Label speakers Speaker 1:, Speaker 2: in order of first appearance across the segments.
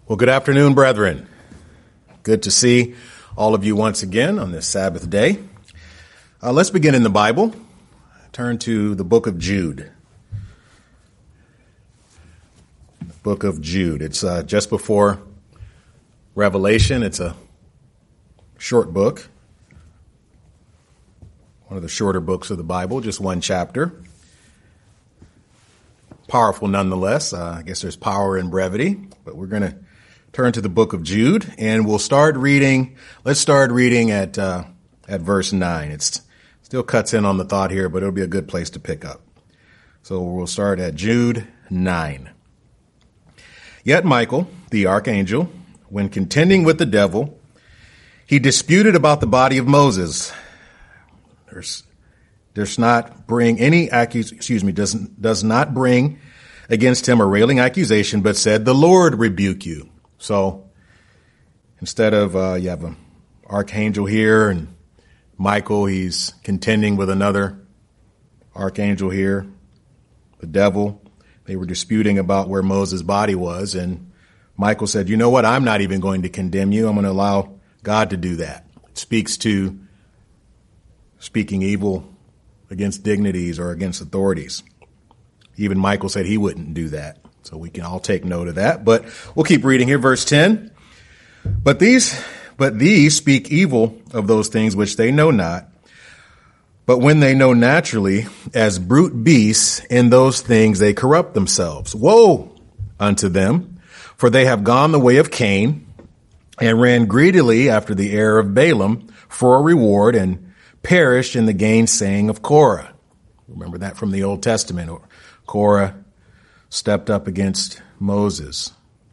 Speaker 1: Well, good afternoon, brethren. Good to see all of you once again on this Sabbath day. Let's begin in the Bible. Turn to the book of Jude. Book of Jude. It's just before Revelation. It's a short book. One of the shorter books of the Bible, just one chapter. Powerful nonetheless. I guess there's power in brevity, but we're going to turn to the book of Jude, and we'll start reading. Let's start reading at verse 9. It still cuts in on the thought here, but it'll be a good place to pick up. So we'll start at Jude 9. Yet Michael, the archangel, when contending with the devil, he disputed about the body of Moses. Does not bring against him a railing accusation, but said, "The Lord rebuke you." So instead of you have an archangel here and Michael, he's contending with another archangel here, the devil. They were disputing about where Moses' body was, and Michael said, "You know what? I'm not even going to condemn you. I'm going to allow God to do that." It speaks to speaking evil against dignities or against authorities. Even Michael said he wouldn't do that. So we can all take note of that. But we'll keep reading here. Verse 10. But these speak evil of those things which they know not. But when they know naturally, as brute beasts, in those things they corrupt themselves. Woe unto them, for they have gone the way of Cain, and ran greedily after the heir of Balaam for a reward, and perished in the gainsaying of Korah. Remember that from the Old Testament. Korah stepped up against Moses.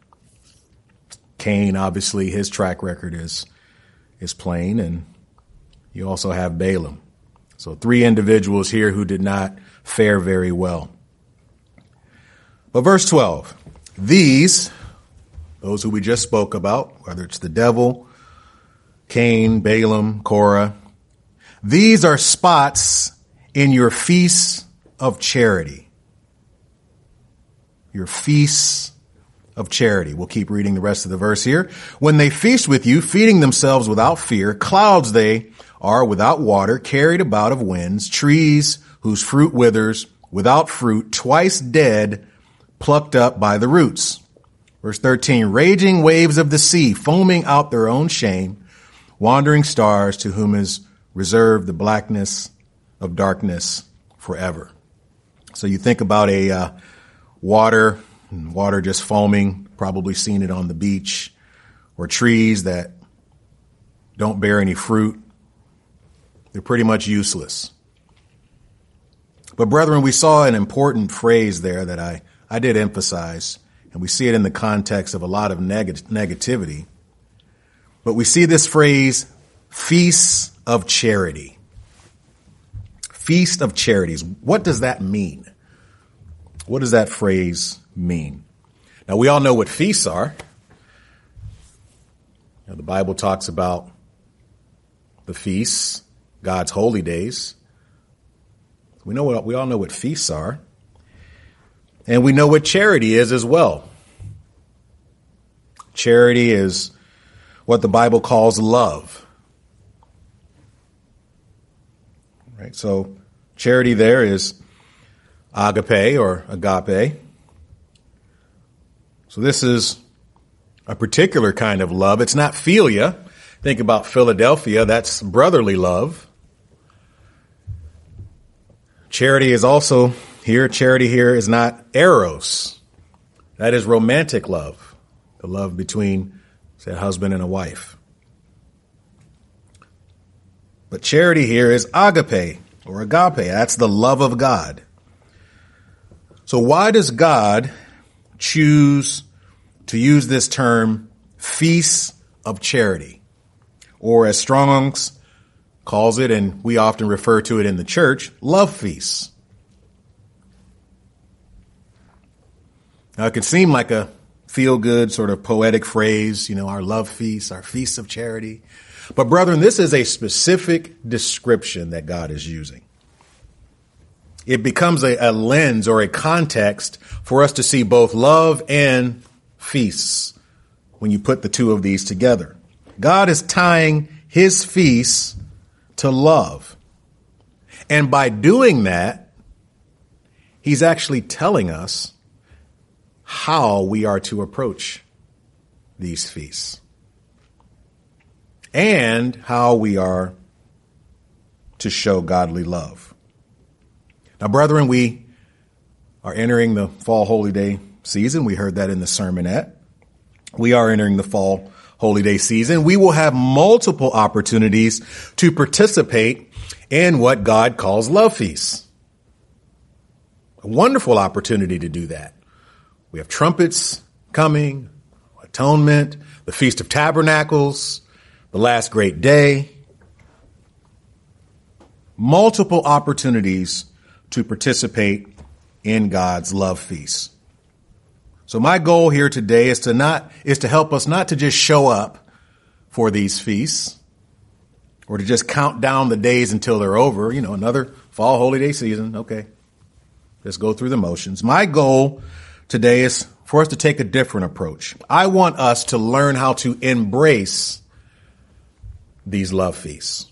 Speaker 1: Cain, obviously, his track record is plain, and you also have Balaam. So 3 individuals here who did not fare very well. But verse 12, those who we just spoke about, whether it's the devil, Cain, Balaam, Korah, these are spots in your feasts of charity. Your feasts of charity. We'll keep reading the rest of the verse here. When they feast with you, feeding themselves without fear, clouds they are without water, carried about of winds, trees whose fruit withers, without fruit, twice dead, plucked up by the roots. Verse 13, raging waves of the sea, foaming out their own shame, wandering stars to whom is reserved the blackness of darkness forever. So you think about a water just foaming, probably seen it on the beach, or trees that don't bear any fruit. They're pretty much useless. But brethren, we saw an important phrase there that I did emphasize, and we see it in the context of a lot of negativity. But we see this phrase, feasts of charity. Feast of charities. What does that mean? What does that phrase mean? Now, we all know what feasts are. The Bible talks about the feasts, God's holy days. We all know what feasts are. And we know what charity is as well. Charity is what the Bible calls love. Right? So charity there is agape or agape. So this is a particular kind of love. It's not philia. Think about Philadelphia. That's brotherly love. Charity is is not eros. That is romantic love. The love between, say, a husband and a wife. But charity here is agape or agape. That's the love of God. So why does God choose to use this term, feasts of charity? Or as Strong's calls it, and we often refer to it in the church, love feasts. Now, it could seem like a feel-good sort of poetic phrase, our love feasts, our feasts of charity. But brethren, this is a specific description that God is using. It becomes a lens or a context for us to see both love and feasts when you put the two of these together. God is tying his feasts to love. And by doing that, he's actually telling us how we are to approach these feasts and how we are to show godly love. Now, brethren, we are entering the fall holy day season. We heard that in the sermonette. We are entering the fall holy day season. We will have multiple opportunities to participate in what God calls love feasts. A wonderful opportunity to do that. We have trumpets coming, atonement, the Feast of Tabernacles, the last great day. Multiple opportunities to participate in God's love feasts. So my goal here today is to help us not to just show up for these feasts or to just count down the days until they're over. You know, another fall holy day season. Okay. Let's go through the motions. My goal today is for us to take a different approach. I want us to learn how to embrace these love feasts.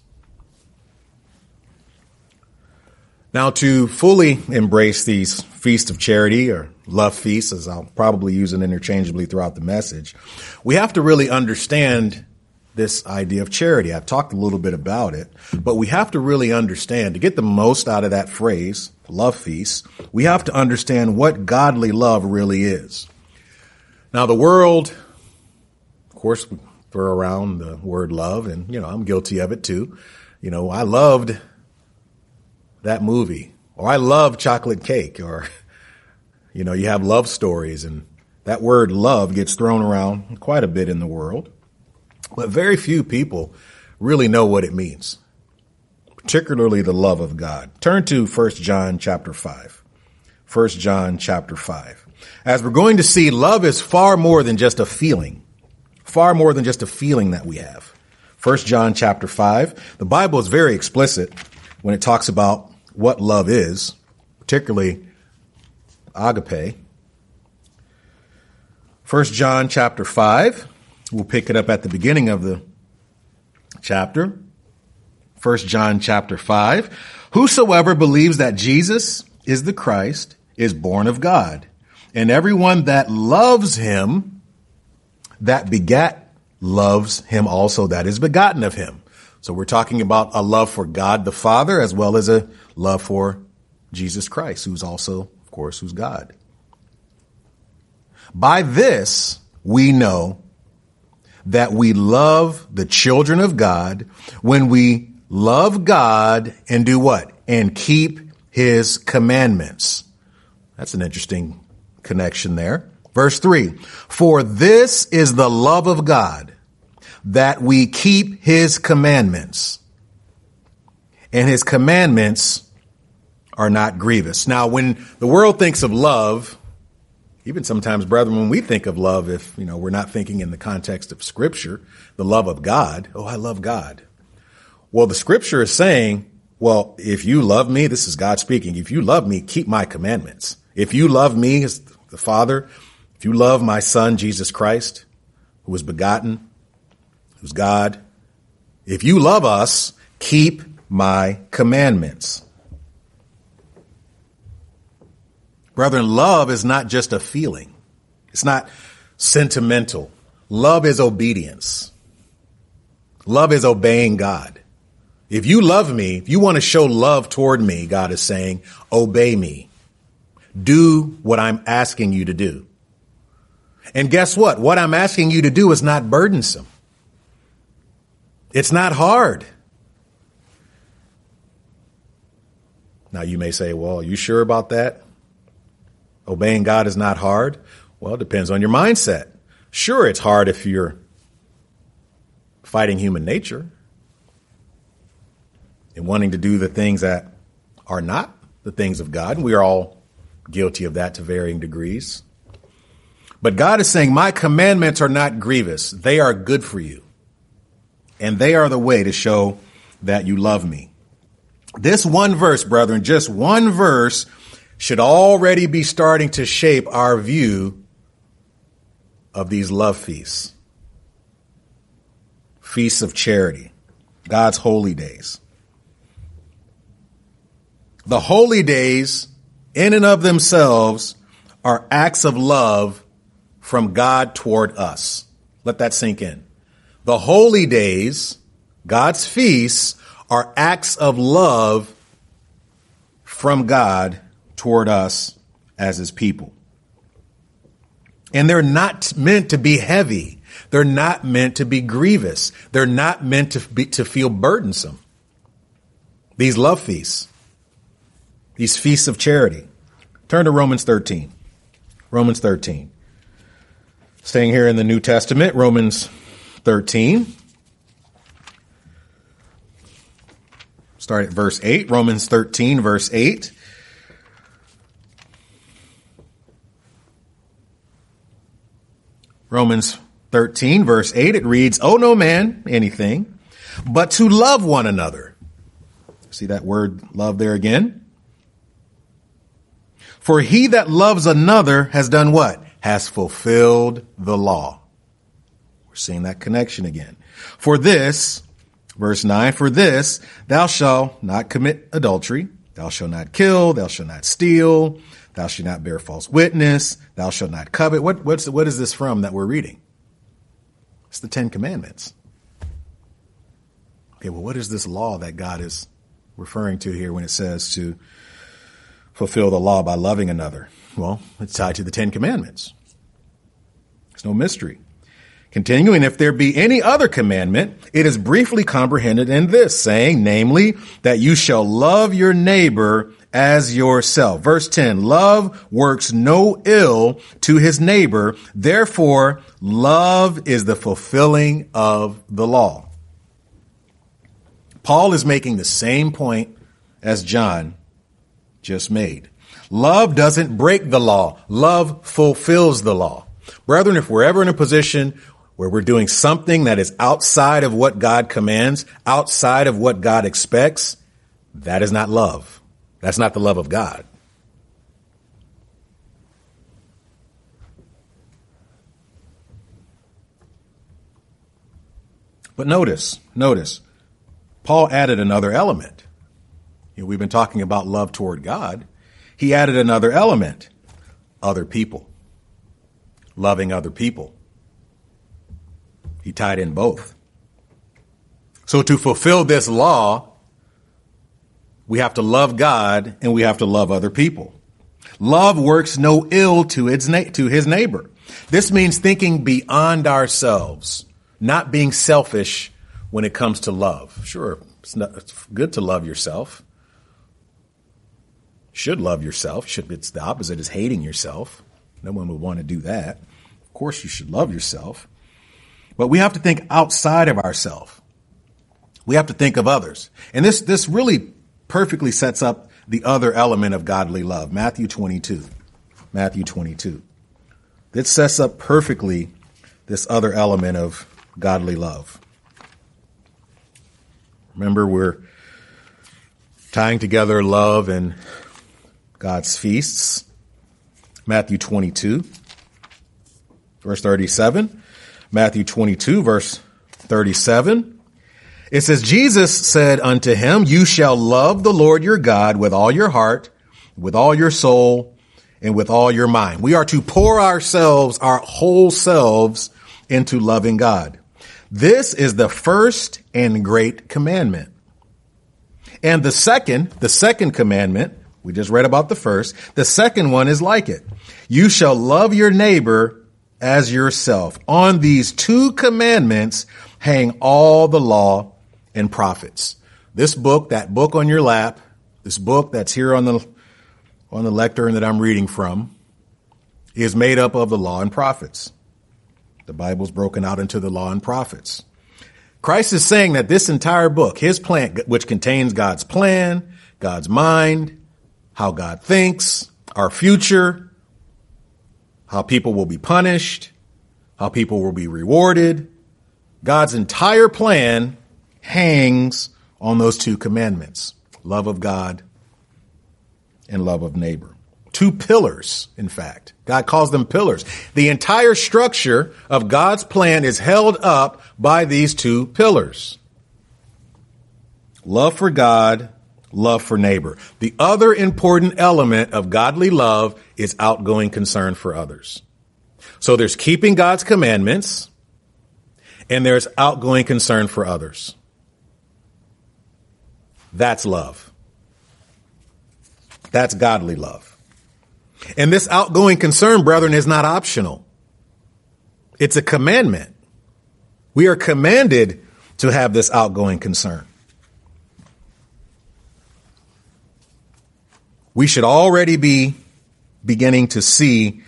Speaker 1: Now, to fully embrace these feasts of charity or love feasts, as I'll probably use it interchangeably throughout the message, we have to really understand this idea of charity. I've talked a little bit about it, but we have to really understand, to get the most out of that phrase, love feasts, we have to understand what godly love really is. Now, the world, of course, we throw around the word love, and, I'm guilty of it too. I loved that movie, or I love chocolate cake, or, you have love stories, and that word love gets thrown around quite a bit in the world, but very few people really know what it means, particularly the love of God. Turn to 1 John chapter 5. 1 John chapter 5. As we're going to see, love is far more than just a feeling, that we have. 1 John chapter 5. The Bible is very explicit when it talks about what love is, particularly agape. 1 John chapter 5, we'll pick it up at the beginning of the chapter. 1 John chapter 5. Whosoever believes that Jesus is the Christ is born of God, and everyone that loves him, that begat, loves him also that is begotten of him. So we're talking about a love for God the Father as well as a love for Jesus Christ, who's also, of course, who's God. By this, we know that we love the children of God when we love God and do what? And keep his commandments. That's an interesting connection there. Verse 3, for this is the love of God, that we keep his commandments, and his commandments are not grievous. Now, when the world thinks of love, even sometimes, brethren, when we think of love, if, we're not thinking in the context of Scripture, the love of God, oh, I love God. Well, the Scripture is saying, well, if you love me, this is God speaking, if you love me, keep my commandments. If you love me as the Father, if you love my Son, Jesus Christ, who was begotten, who's God, if you love us, keep my commandments. Brethren, love is not just a feeling. It's not sentimental. Love is obedience. Love is obeying God. If you love me, if you want to show love toward me, God is saying, obey me. Do what I'm asking you to do. And guess what? What I'm asking you to do is not burdensome. It's not hard. Now you may say, well, are you sure about that? Obeying God is not hard? Well, it depends on your mindset. Sure, it's hard if you're fighting human nature and wanting to do the things that are not the things of God. And we are all guilty of that to varying degrees. But God is saying, my commandments are not grievous. They are good for you. And they are the way to show that you love me. This one verse, brethren, just one verse should already be starting to shape our view of these love feasts. feasts of charity, God's holy days. The holy days, in and of themselves, are acts of love from God toward us. Let that sink in. The holy days, God's feasts, are acts of love from God toward us as his people. And they're not meant to be heavy. They're not meant to be grievous. They're not meant to feel burdensome. These love feasts, these feasts of charity. Turn to Romans 13. Romans 13. Staying here in the New Testament, Romans 13. Start at verse 8. Romans 13, verse 8. Romans 13, verse 8, it reads, "Owe no man anything, but to love one another." See that word love there again? "For he that loves another has done what? Has fulfilled the law." We're seeing that connection again. "For this," verse 9, "for this, thou shalt not commit adultery, thou shalt not kill, thou shalt not steal, thou shalt not bear false witness, thou shalt not covet." What is this from that we're reading? It's the 10 Commandments. Okay, well, what is this law that God is referring to here when it says to fulfill the law by loving another? Well, it's tied to the 10 Commandments. It's no mystery. Continuing, "If there be any other commandment, it is briefly comprehended in this, saying, namely, that you shall love your neighbor as yourself." Verse 10, "Love works no ill to his neighbor. Therefore, love is the fulfilling of the law." Paul is making the same point as John just made. Love doesn't break the law. Love fulfills the law. Brethren, if we're ever in a position where we're doing something that is outside of what God commands, outside of what God expects, that is not love. That's not the love of God. But notice, Paul added another element. We've been talking about love toward God. He added another element, other people, loving other people. He tied in both. So to fulfill this law, we have to love God and we have to love other people. Love works no ill to his neighbor. This means thinking beyond ourselves, not being selfish when it comes to love. Sure, it's good to love yourself. Should love yourself. It's the opposite is hating yourself. No one would want to do that. Of course, you should love yourself. But we have to think outside of ourselves. We have to think of others. And this really perfectly sets up the other element of godly love. Matthew 22. It sets up perfectly this other element of godly love. Remember, we're tying together love and God's feasts. Matthew 22, verse 37. Matthew 22, verse 37. It says, "Jesus said unto him, you shall love the Lord your God with all your heart, with all your soul, and with all your mind." We are to pour ourselves, our whole selves, into loving God. This is the first and great commandment. And the second commandment, we just read about the first. The second one is like it. You shall love your neighbor as yourself. On these two commandments hang all the law and prophets. This book, that book on your lap, this book that's here on the lectern that I'm reading from, is made up of the law and prophets. The Bible's broken out into the law and prophets. Christ is saying that this entire book, his plan, which contains God's plan, God's mind, how God thinks, our future, how people will be punished, how people will be rewarded. God's entire plan hangs on those two commandments, love of God and love of neighbor. two pillars, in fact. God calls them pillars. The entire structure of God's plan is held up by these two pillars. Love for God, love for neighbor. The other important element of godly love is outgoing concern for others. So there's keeping God's commandments, and there's outgoing concern for others. That's love. That's godly love. And this outgoing concern, brethren, is not optional. It's a commandment. We are commanded to have this outgoing concern. We should already be beginning to see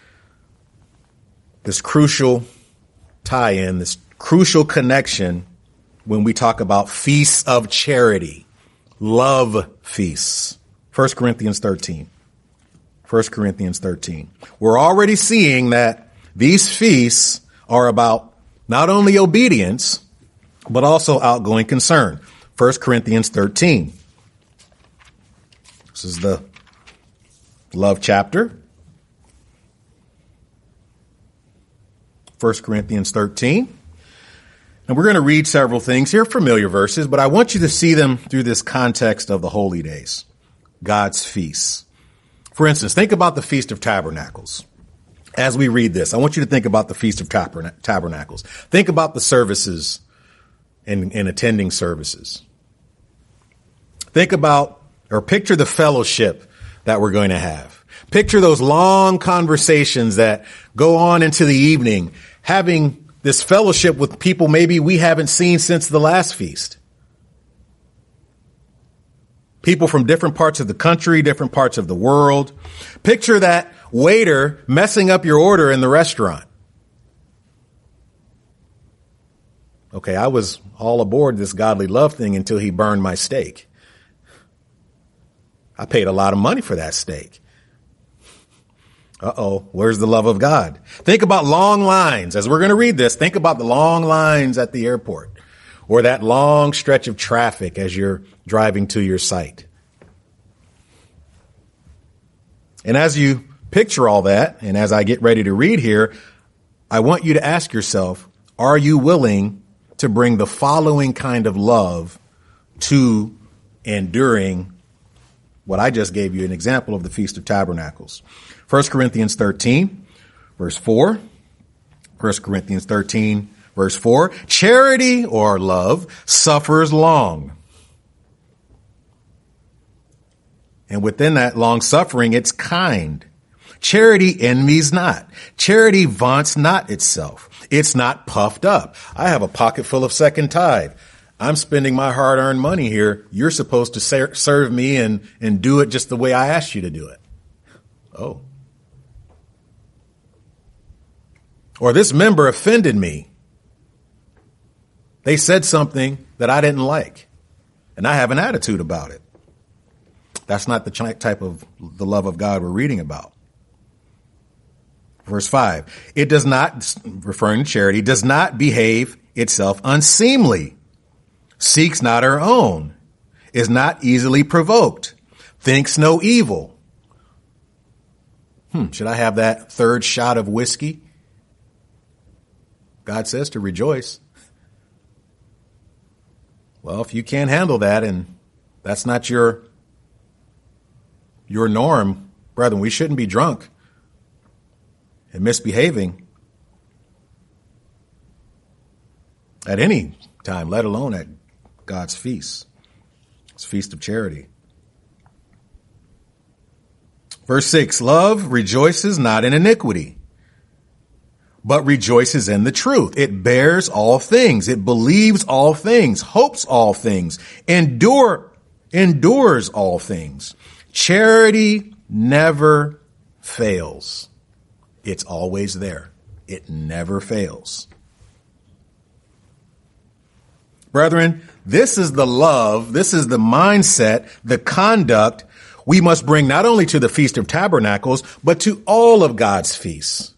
Speaker 1: this crucial tie-in, this crucial connection when we talk about feasts of charity, love feasts. 1 Corinthians 13. 1 Corinthians 13. We're already seeing that these feasts are about not only obedience, but also outgoing concern. 1 Corinthians 13. This is the love chapter. 1 Corinthians 13. And we're going to read several things here, familiar verses, but I want you to see them through this context of the holy days, God's feasts. For instance, think about the Feast of Tabernacles. As we read this, I want you to think about the Feast of Tabernacles. Think about the services and attending services. Think about or picture the fellowship that we're going to have. Picture those long conversations that go on into the evening, having this fellowship with people maybe we haven't seen since the last feast. People from different parts of the country, different parts of the world. Picture that waiter messing up your order in the restaurant. Okay, I was all aboard this godly love thing until he burned my steak. I paid a lot of money for that steak. Uh-oh, where's the love of God? Think about long lines. As we're going to read this, think about the long lines at the airport or that long stretch of traffic as you're driving to your site. And as you picture all that, and as I get ready to read here, I want you to ask yourself, are you willing to bring the following kind of love to and during what I just gave you an example of the Feast of Tabernacles? 1 Corinthians 13, verse 4. 1 Corinthians 13, verse 4. Charity or love suffers long. And within that long suffering, it's kind. Charity envies not. Charity vaunts not itself. It's not puffed up. I have a pocket full of second tithe. I'm spending my hard-earned money here. You're supposed to serve me and do it just the way I asked you to do it. Oh. Or this member offended me. They said something that I didn't like, and I have an attitude about it. That's not the type of the love of God we're reading about. Verse 5, it does not, referring to charity, does not behave itself unseemly, seeks not her own, is not easily provoked, thinks no evil. Should I have that third shot of whiskey? God says to rejoice. Well, if you can't handle that and that's not your norm, brethren, we shouldn't be drunk and misbehaving at any time, let alone at God's feast. It's Feast of Charity. Verse 6, love rejoices not in iniquity, but rejoices in the truth. It bears all things. It believes all things, hopes all things, endures all things. Charity never fails. It's always there. It never fails. Brethren, this is the love, this is the mindset, the conduct we must bring not only to the Feast of Tabernacles, but to all of God's feasts.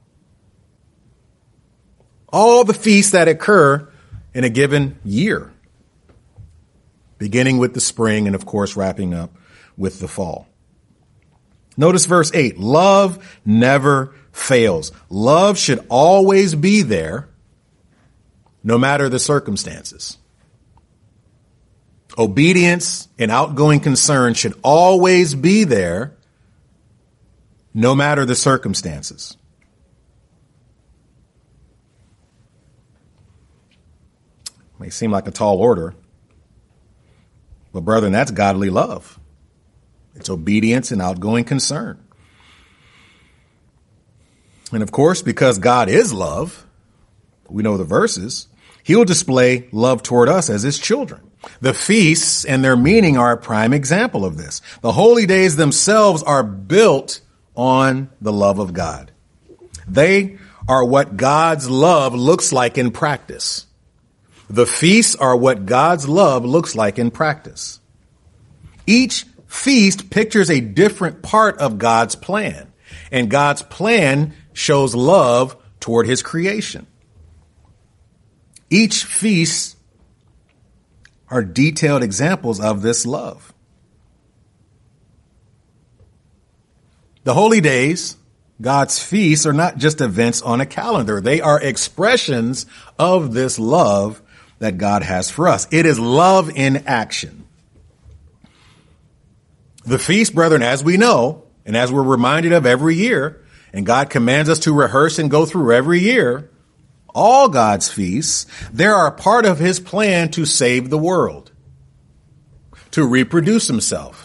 Speaker 1: All the feasts that occur in a given year, beginning with the spring and, of course, wrapping up with the fall. Notice verse 8. Love never fails. Love should always be there, no matter the circumstances. Obedience and outgoing concern should always be there, no matter the circumstances. May seem like a tall order, but brethren, that's godly love. It's obedience and outgoing concern. And of course, because God is love, we know the verses, he will display love toward us as his children. The feasts and their meaning are a prime example of this. The holy days themselves are built on the love of God. They are what God's love looks like in practice. The feasts are what God's love looks like in practice. Each feast pictures a different part of God's plan, and God's plan shows love toward his creation. Each feast are detailed examples of this love. The holy days, God's feasts, are not just events on a calendar. They are expressions of this love that God has for us. It is love in action. The feast, brethren, as we know, and as we're reminded of every year, and God commands us to rehearse and go through every year, all God's feasts, they are a part of his plan to save the world, to reproduce himself.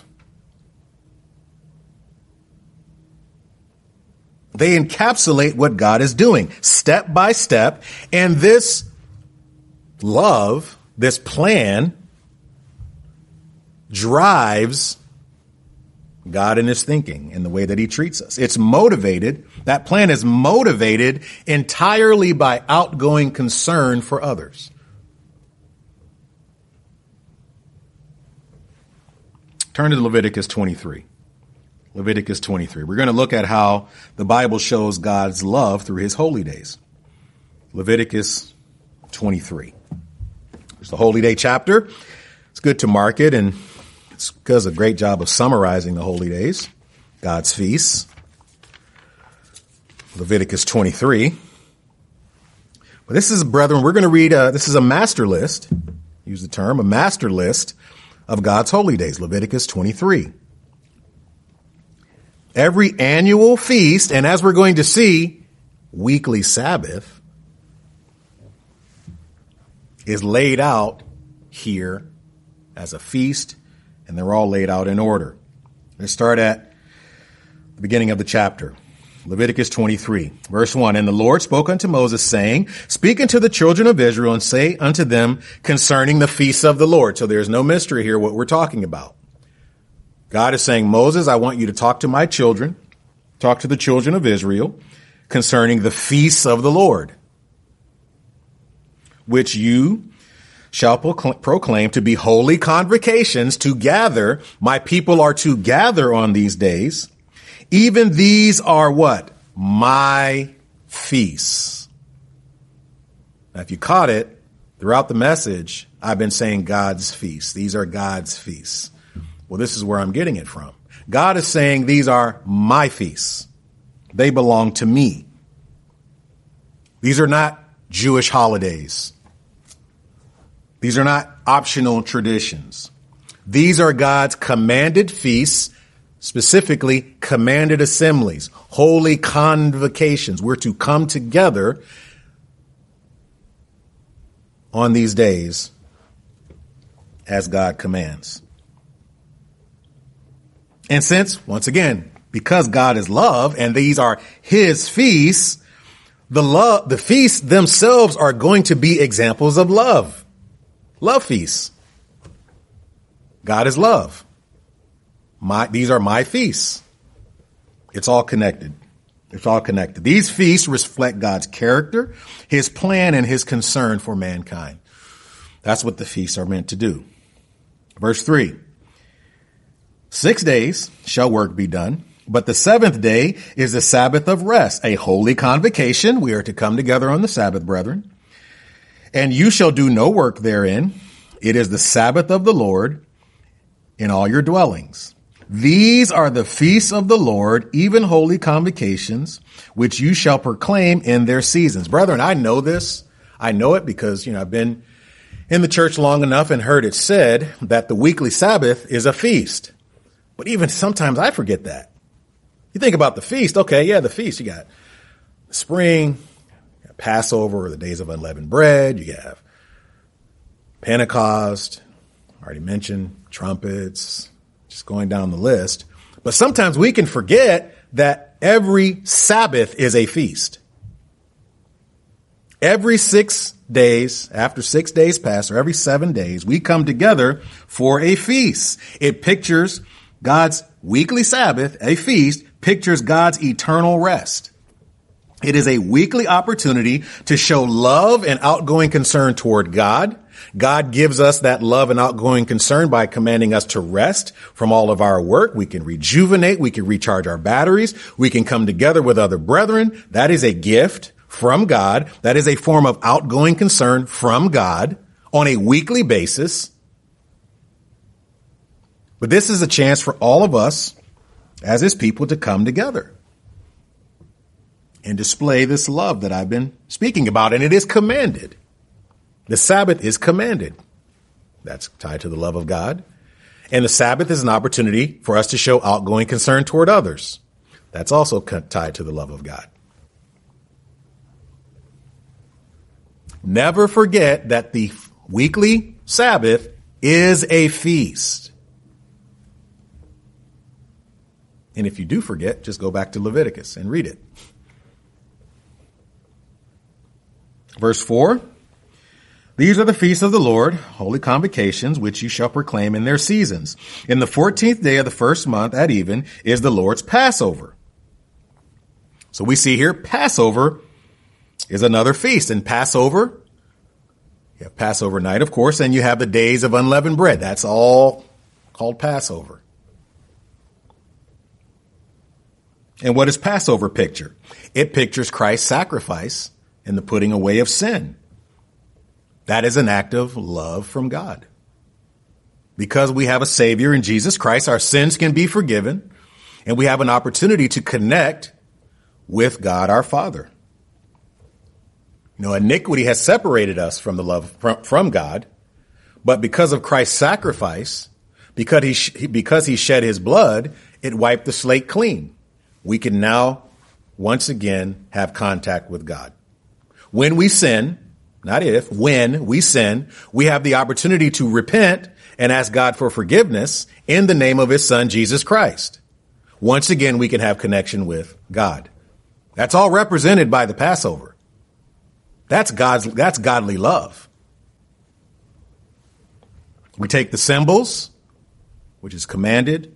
Speaker 1: They encapsulate what God is doing step by step, and this love, this plan, drives God in his thinking in the way that he treats us. It's motivated, that plan is motivated entirely by outgoing concern for others. Turn to Leviticus 23. Leviticus 23. We're going to look at how the Bible shows God's love through his holy days. Leviticus 23. There's the holy day chapter. It's good to mark it, and it does a great job of summarizing the holy days, God's feasts. Leviticus 23. But this is, brethren, we're going to read, this is a master list, use the term, a master list of God's holy days, Leviticus 23. Every annual feast, and as we're going to see, weekly Sabbath, is laid out here as a feast, and they're all laid out in order. Let's start at the beginning of the chapter. Leviticus 23, verse 1. And the Lord spoke unto Moses, saying, Speak unto the children of Israel, and say unto them concerning the feasts of the Lord. So there's no mystery here what we're talking about. God is saying, Moses, I want you to talk to my children, talk to the children of Israel concerning the feasts of the Lord, which you shall proclaim to be holy convocations to gather. My people are to gather on these days. Even these are what? My feasts. Now, if you caught it throughout the message, I've been saying God's feasts. These are God's feasts. Well, this is where I'm getting it from. God is saying these are my feasts. They belong to me. These are not Jewish holidays. These are not optional traditions. These are God's commanded feasts, specifically commanded assemblies, holy convocations. We're to come together on these days as God commands. And since, once again, because God is love and these are his feasts, the feasts themselves are going to be examples of love. Love feasts. God is love. These are my feasts. It's all connected. It's all connected. These feasts reflect God's character, his plan, and his concern for mankind. That's what the feasts are meant to do. Verse 3. 6 days shall work be done, but the seventh day is the Sabbath of rest, a holy convocation. We are to come together on the Sabbath, brethren. And you shall do no work therein. It is the Sabbath of the Lord in all your dwellings. These are the feasts of the Lord, even holy convocations, which you shall proclaim in their seasons. Brethren, I know this. I know it because, I've been in the church long enough and heard it said that the weekly Sabbath is a feast. But even sometimes I forget that. You think about the feast. Okay, yeah, the feast. You got spring, you got Passover, or the days of unleavened bread. You have Pentecost. I already mentioned trumpets, just going down the list. But sometimes we can forget that every Sabbath is a feast. Every 6 days, after 6 days pass, or every 7 days, we come together for a feast. It pictures God's weekly Sabbath, a feast, pictures God's eternal rest. It is a weekly opportunity to show love and outgoing concern toward God. God gives us that love and outgoing concern by commanding us to rest from all of our work. We can rejuvenate. We can recharge our batteries. We can come together with other brethren. That is a gift from God. That is a form of outgoing concern from God on a weekly basis. But this is a chance for all of us as his people to come together and display this love that I've been speaking about. And it is commanded. The Sabbath is commanded. That's tied to the love of God. And the Sabbath is an opportunity for us to show outgoing concern toward others. That's also tied to the love of God. Never forget that the weekly Sabbath is a feast. And if you do forget, just go back to Leviticus and read it. Verse 4, these are the feasts of the Lord, holy convocations, which you shall proclaim in their seasons. In the 14th day of the first month at even is the Lord's Passover. So we see here Passover is another feast. And Passover, you have Passover night, of course, and you have the days of unleavened bread. That's all called Passover. And what does Passover picture? It pictures Christ's sacrifice and the putting away of sin. That is an act of love from God. Because we have a Savior in Jesus Christ, our sins can be forgiven, and we have an opportunity to connect with God our Father. Iniquity has separated us from the love from God, but because of Christ's sacrifice, because he shed his blood, it wiped the slate clean. We can now once again have contact with God. When we sin, not if, when we sin, we have the opportunity to repent and ask God for forgiveness in the name of his Son, Jesus Christ. Once again, we can have connection with God. That's all represented by the Passover. That's godly love. We take the symbols, which is commanded.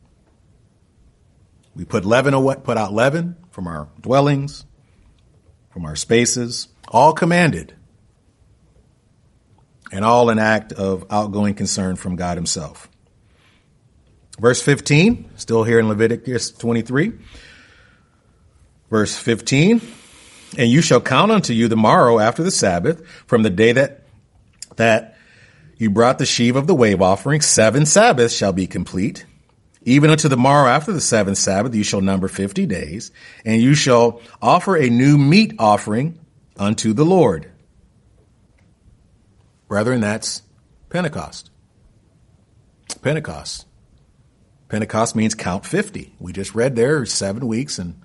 Speaker 1: We put out leaven from our dwellings, from our spaces, all commanded. And all an act of outgoing concern from God himself. Verse 15, still here in Leviticus 23. Verse 15, and you shall count unto you the morrow after the Sabbath, from the day that you brought the sheaf of the wave offering, 7 Sabbaths shall be complete. Even unto the morrow after the 7th Sabbath, you shall number 50 days, and you shall offer a new meat offering unto the Lord. Brethren, that's Pentecost. Pentecost. Pentecost means count 50. We just read there 7 weeks and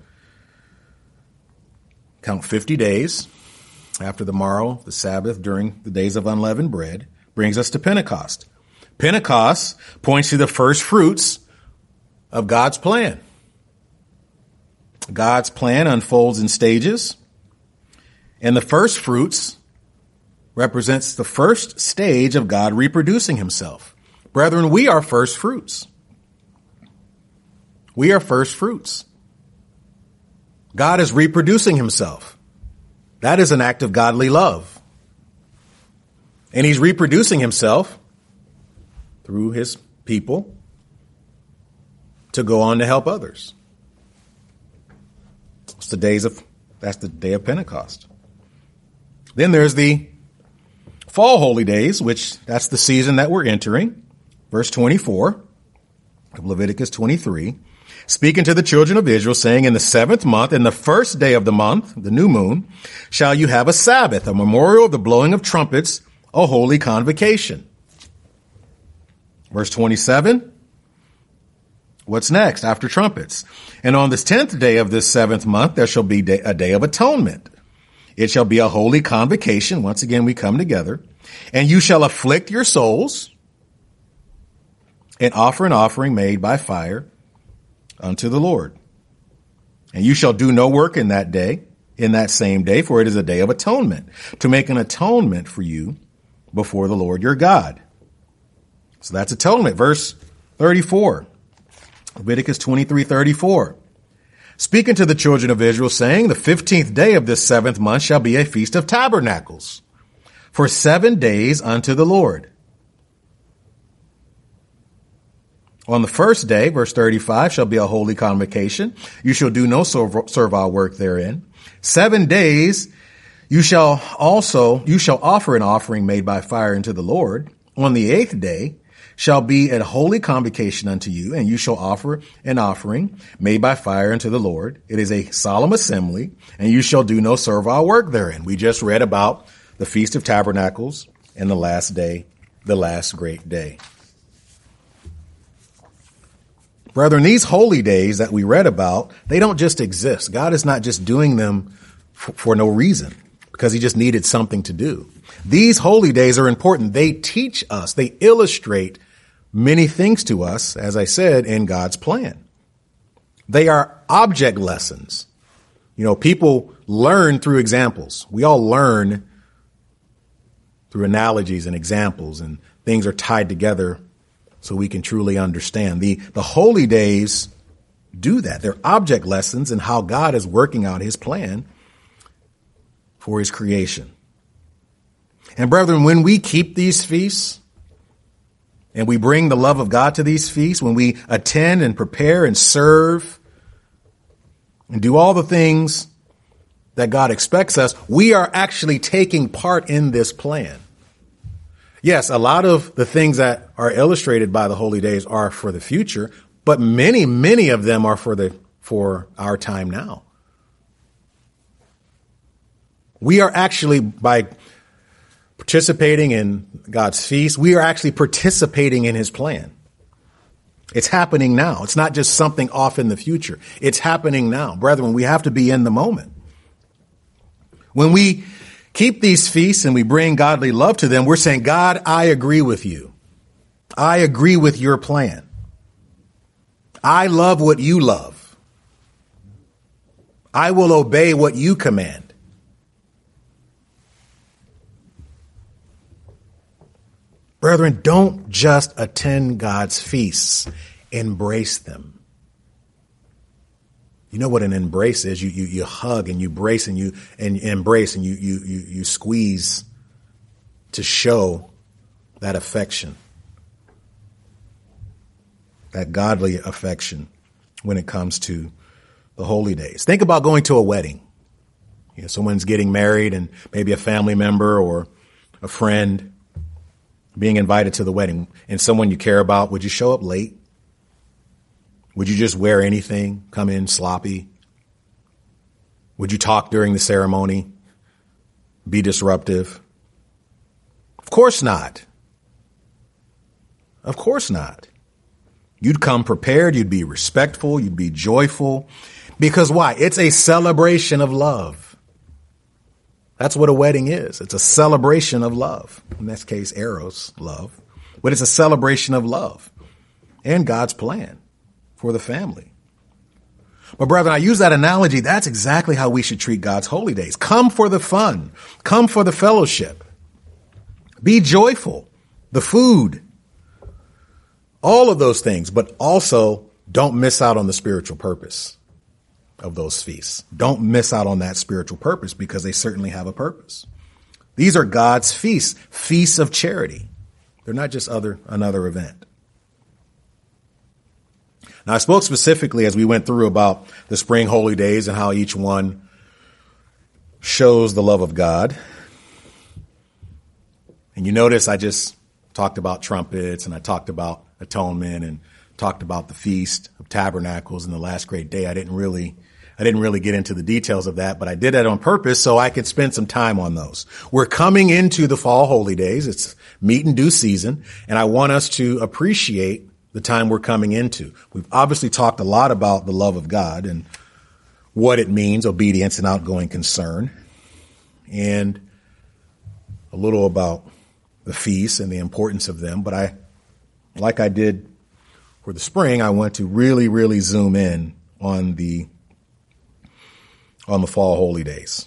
Speaker 1: count 50 days after the morrow, the Sabbath, during the days of unleavened bread, brings us to Pentecost. Pentecost points to the first fruits of God's plan. God's plan unfolds in stages, and the first fruits represents the first stage of God reproducing himself. Brethren, we are first fruits. We are first fruits. God is reproducing himself. That is an act of godly love. And he's reproducing himself through his people to go on to help others. That's the day of Pentecost. Then there's the fall holy days, which that's the season that we're entering. Verse 24. of Leviticus 23, speaking to the children of Israel, saying, in the 7th month, in the 1st day of the month, the new moon, shall you have a Sabbath, a memorial of the blowing of trumpets, a holy convocation. Verse 27. What's next after trumpets? And on this 10th day of this 7th month, there shall be a day of atonement. It shall be a holy convocation. Once again, we come together. And you shall afflict your souls and offer an offering made by fire unto the Lord. And you shall do no work in that day, in that same day, for it is a day of atonement, to make an atonement for you before the Lord your God. So that's atonement. Verse 34. Leviticus 23:34. Speaking to the children of Israel, saying, the 15th day of this 7th month shall be a feast of tabernacles, for 7 days unto the Lord. On the 1st day, verse 35, shall be a holy convocation. You shall do no servile work therein. 7 days you shall offer an offering made by fire unto the Lord. On the 8th day shall be a holy convocation unto you, and you shall offer an offering made by fire unto the Lord. It is a solemn assembly, and you shall do no servile work therein. We just read about the Feast of Tabernacles and the last day, the last great day. Brethren, these holy days that we read about, they don't just exist. God is not just doing them for no reason, because he just needed something to do. These holy days are important. They teach us, they illustrate many things to us, as I said, in God's plan. They are object lessons. You know, people learn through examples. We all learn through analogies and examples, and things are tied together so we can truly understand. The holy days do that. They're object lessons in how God is working out his plan for his creation. And brethren, when we keep these feasts and we bring the love of God to these feasts, when we attend and prepare and serve and do all the things that God expects us, we are actually taking part in this plan. Yes, a lot of the things that are illustrated by the holy days are for the future, but many, many of them are for our time now. We are actually, by participating in God's feast, we are actually participating in his plan. It's happening now. It's not just something off in the future. It's happening now. Brethren, we have to be in the moment. When we keep these feasts and we bring godly love to them, we're saying, God, I agree with you. I agree with your plan. I love what you love. I will obey what you command. Brethren, don't just attend God's feasts. Embrace them. You know what an embrace is? You hug and you brace and you embrace and you squeeze to show that affection, that godly affection when it comes to the holy days. Think about going to a wedding. You know, someone's getting married and maybe a family member or a friend being invited to the wedding, and someone you care about. Would you show up late? Would you just wear anything, come in sloppy? Would you talk during the ceremony? Be disruptive? Of course not. Of course not. You'd come prepared. You'd be respectful. You'd be joyful. Because why? It's a celebration of love. That's what a wedding is. It's a celebration of love. In this case, eros, love. But it's a celebration of love and God's plan for the family. But brethren, I use that analogy. That's exactly how we should treat God's holy days. Come for the fun. Come for the fellowship. Be joyful. The food. All of those things. But also don't miss out on the spiritual purpose of those feasts. Don't miss out on that spiritual purpose, because they certainly have a purpose. These are God's feasts, feasts of charity. They're not just another event. Now, I spoke specifically as we went through about the spring holy days and how each one shows the love of God. And you notice I just talked about trumpets and I talked about atonement and talked about the Feast of Tabernacles and the last great day. I didn't really get into the details of that, but I did that on purpose so I could spend some time on those. We're coming into the fall holy days. It's meat and due season, and I want us to appreciate the time we're coming into. We've obviously talked a lot about the love of God and what it means, obedience and outgoing concern, and a little about the feasts and the importance of them. But like I did for the spring, I want to really, really zoom in on the fall holy days.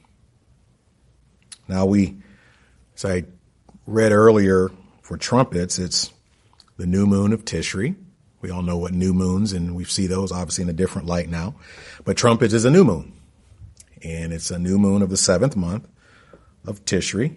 Speaker 1: Now as I read earlier for trumpets, it's the new moon of Tishri. We all know what new moons, and we see those obviously in a different light now. But trumpets is a new moon, and it's a new moon of the 7th month of Tishri.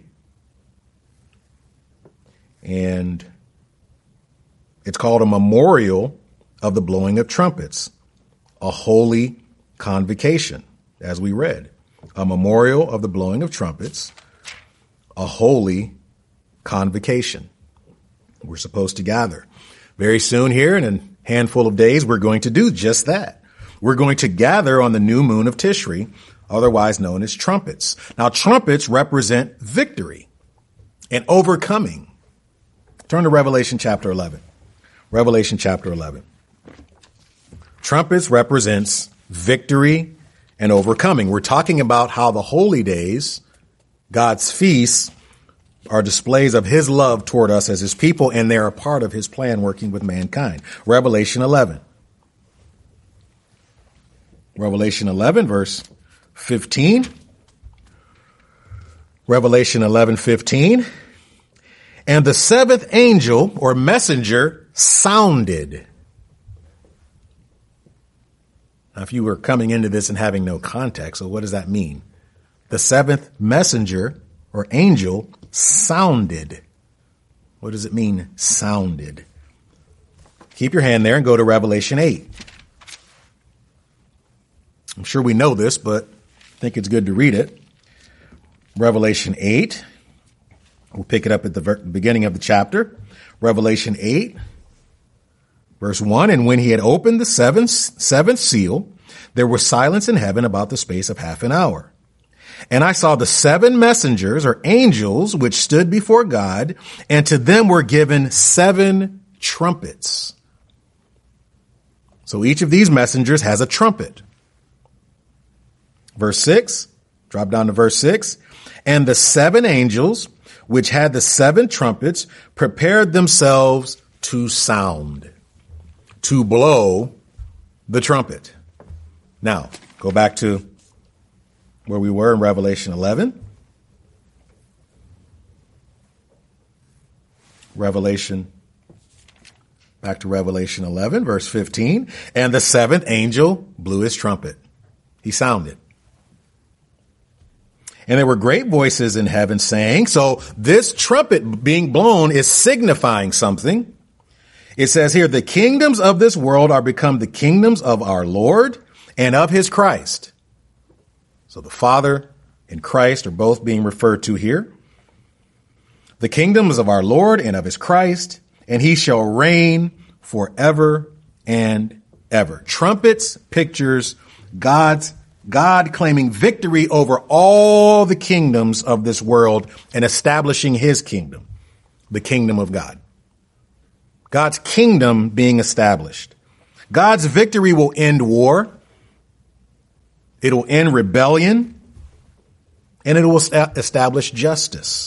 Speaker 1: And it's called a memorial of the blowing of trumpets, a holy convocation, as we read. A memorial of the blowing of trumpets, a holy convocation. We're supposed to gather. Very soon here, in a handful of days, we're going to do just that. We're going to gather on the new moon of Tishri, otherwise known as trumpets. Now, trumpets represent victory and overcoming. Turn to Revelation chapter 11. Revelation chapter 11. Trumpets represents victory and overcoming. We're talking about how the holy days, God's feasts, are displays of his love toward us as his people, and they're a part of his plan working with mankind. Revelation 11. Revelation 11, verse 15. Revelation 11:15. And the 7th angel or messenger sounded. Now, if you were coming into this and having no context, so what does that mean? The 7th messenger or angel sounded. What does it mean, sounded? Keep your hand there and go to Revelation 8. I'm sure we know this, but I think it's good to read it. Revelation 8. We'll pick it up at the beginning of the chapter. Revelation 8, verse 1. And when he had opened the seventh seal, there was silence in heaven about the space of half an hour. And I saw the 7 messengers or angels which stood before God, and to them were given 7 trumpets. So each of these messengers has a trumpet. Verse 6, drop down to verse 6. And the 7 angels which had the 7 trumpets prepared themselves to sound, to blow the trumpet. Now, go back to where we were in Revelation 11. Back to Revelation 11, verse 15. And the 7th angel blew his trumpet. He sounded. And there were great voices in heaven saying, so this trumpet being blown is signifying something. It says here, the kingdoms of this world are become the kingdoms of our Lord and of his Christ. So the Father and Christ are both being referred to here. The kingdoms of our Lord and of his Christ, and he shall reign forever and ever. Trumpets pictures God claiming victory over all the kingdoms of this world and establishing his kingdom, the kingdom of God. God's kingdom being established. God's victory will end war. It'll end rebellion, and it will establish justice.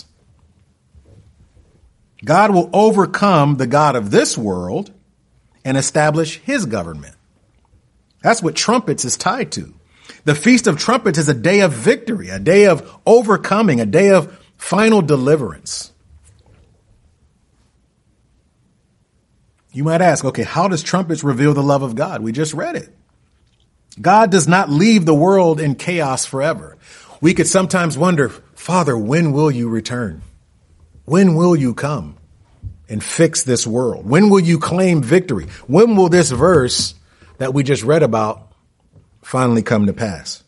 Speaker 1: God will overcome the God of this world and establish his government. That's what trumpets is tied to. The Feast of Trumpets is a day of victory, a day of overcoming, a day of final deliverance. You might ask, okay, how does trumpets reveal the love of God? We just read it. God does not leave the world in chaos forever. We could sometimes wonder, Father, when will you return? When will you come and fix this world? When will you claim victory? When will this verse that we just read about finally come to pass?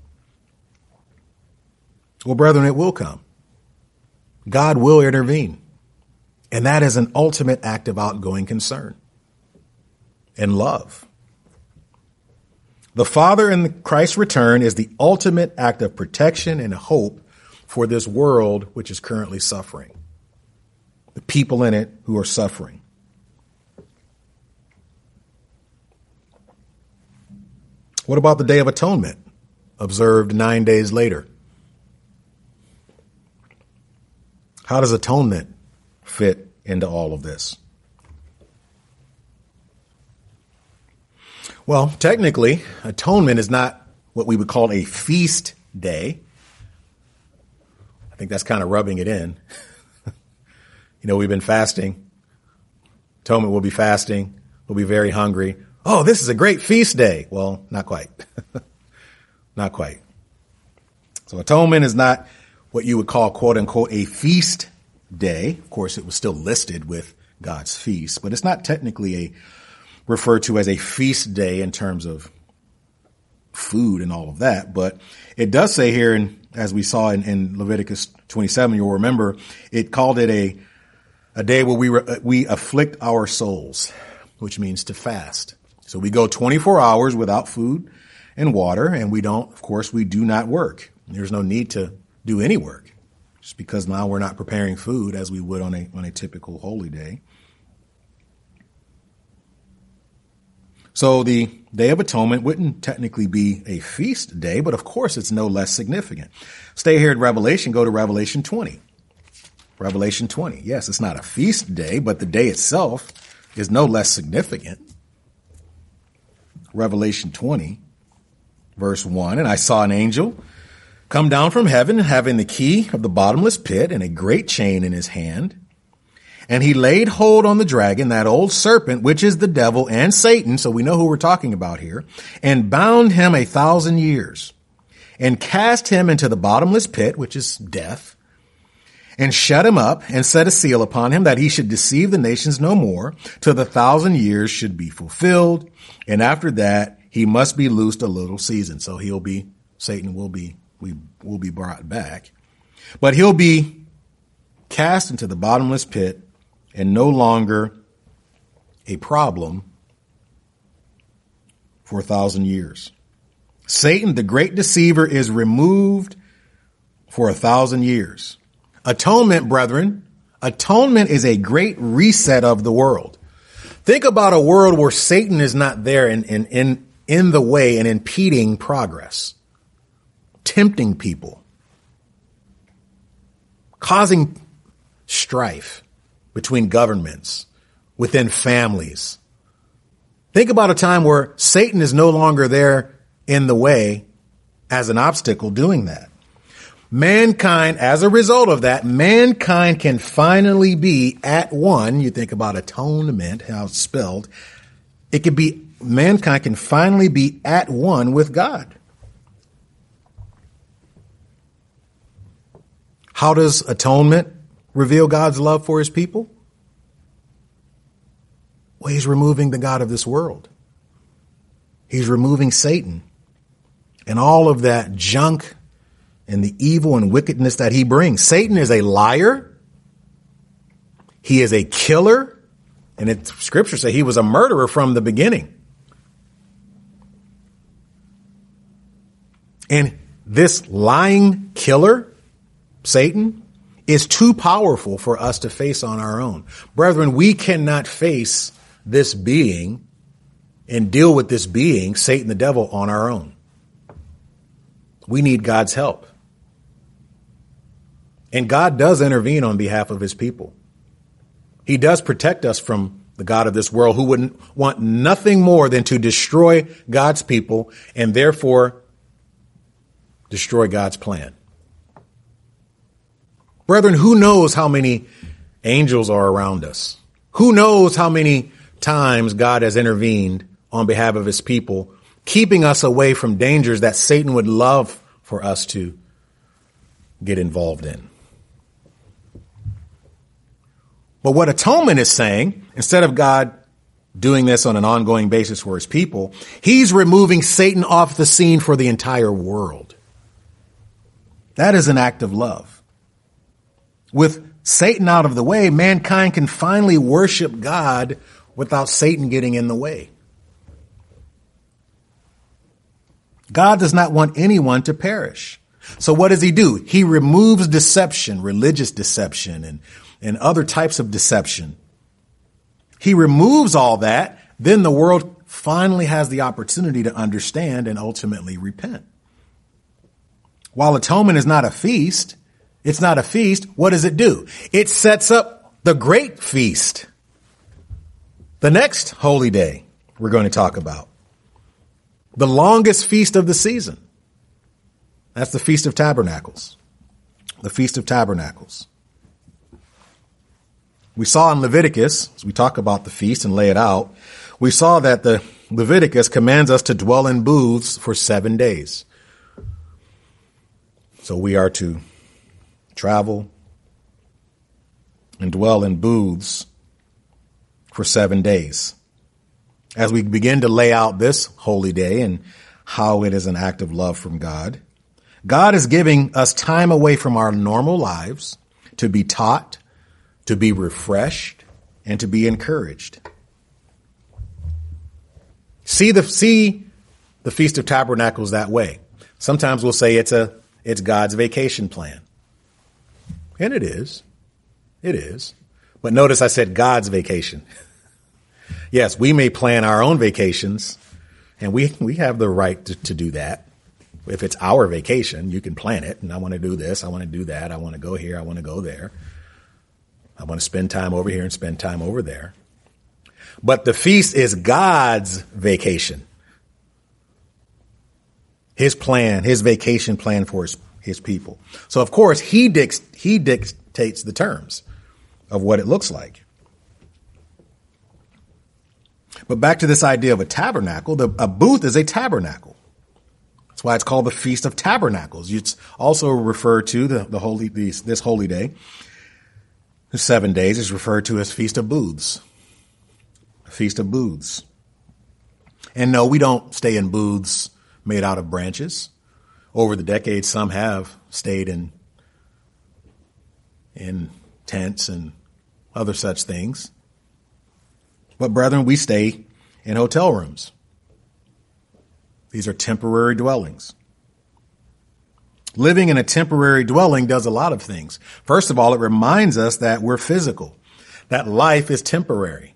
Speaker 1: Well, brethren, it will come. God will intervene. And that is an ultimate act of outgoing concern. and love. The Father in Christ's return is the ultimate act of protection and hope for this world which is currently suffering. The people in it who are suffering. What about the Day of Atonement, observed 9 days later? How does atonement fit into all of this? Well, technically, atonement is not what we would call a feast day. I think that's kind of rubbing it in. We've been fasting. Atonement will be fasting. We'll be very hungry. Oh, this is a great feast day. Well, not quite. Not quite. So atonement is not what you would call, quote unquote, a feast day. Of course, it was still listed with God's feast, but it's not technically referred to as a feast day in terms of food and all of that. But it does say here, as we saw in Leviticus 27, you'll remember, it called it a day where we afflict our souls, which means to fast. So we go 24 hours without food and water, and we do not work. There's no need to do any work, just because now we're not preparing food as we would on a typical holy day. So the Day of Atonement wouldn't technically be a feast day, but of course it's no less significant. Stay here at Revelation, go to Revelation 20. Revelation 20. Yes, it's not a feast day, but the day itself is no less significant. Revelation 20, verse 1, and I saw an angel come down from heaven having the key of the bottomless pit and a great chain in his hand. And he laid hold on the dragon, that old serpent, which is the devil and Satan. So we know who we're talking about here, and bound him 1,000 years and cast him into the bottomless pit, which is death, and shut him up and set a seal upon him that he should deceive the nations no more till the 1,000 years should be fulfilled. And after that, he must be loosed a little season. So Satan will be brought back, but he'll be cast into the bottomless pit and no longer a problem for 1,000 years. Satan, the great deceiver, is removed for 1,000 years. Atonement, brethren, atonement is a great reset of the world. Think about a world where Satan is not there in the way and impeding progress, tempting people, causing strife between governments, within families. Think about a time where Satan is no longer there in the way as an obstacle doing that. Mankind, as a result of that, mankind can finally be at one. You think about atonement, how it's spelled. Mankind can finally be at one with God. How does atonement reveal God's love for his people? Well, he's removing the God of this world. He's removing Satan and all of that junk and the evil and wickedness that he brings. Satan is a liar. He is a killer. And scripture says he was a murderer from the beginning. And this lying killer, Satan, is too powerful for us to face on our own. Brethren, we cannot face this being and deal with this being, Satan the devil, on our own. We need God's help. And God does intervene on behalf of his people. He does protect us from the God of this world, who wouldn't want nothing more than to destroy God's people and therefore destroy God's plan. Brethren, who knows how many angels are around us? Who knows how many times God has intervened on behalf of his people, keeping us away from dangers that Satan would love for us to get involved in. But what atonement is saying, instead of God doing this on an ongoing basis for his people, he's removing Satan off the scene for the entire world. That is an act of love. With Satan out of the way, mankind can finally worship God without Satan getting in the way. God does not want anyone to perish. So what does he do? He removes deception, religious deception, and other types of deception. He removes all that. Then the world finally has the opportunity to understand and ultimately repent. While atonement is not a feast, it's not a feast. What does it do? It sets up the great feast. The next holy day we're going to talk about. The longest feast of the season. That's the Feast of Tabernacles. The Feast of Tabernacles. We saw in Leviticus, as we talk about the feast and lay it out, we saw that the Leviticus commands us to dwell in booths for 7 days. So we are to travel and dwell in booths for 7 days. As we begin to lay out this holy day and how it is an act of love from God, God is giving us time away from our normal lives to be taught, to be refreshed, and to be encouraged. See the Feast of Tabernacles that way. Sometimes we'll say it's God's vacation plan. And it is. It is. But notice I said God's vacation. Yes, we may plan our own vacations, and we have the right to do that. If it's our vacation, you can plan it. And I want to do this. I want to do that. I want to go here. I want to go there. I want to spend time over here and spend time over there. But the feast is God's vacation. His plan, his vacation plan for his people. So, of course, he dictates the terms of what it looks like. But back to this idea of a tabernacle, a booth is a tabernacle. That's why it's called the Feast of Tabernacles. It's also referred to this holy day. The 7 days is referred to as Feast of Booths. A Feast of Booths. And no, we don't stay in booths made out of branches. Over the decades, some have stayed in tents and other such things. But brethren, we stay in hotel rooms. These are temporary dwellings. Living in a temporary dwelling does a lot of things. First of all, it reminds us that we're physical, that life is temporary.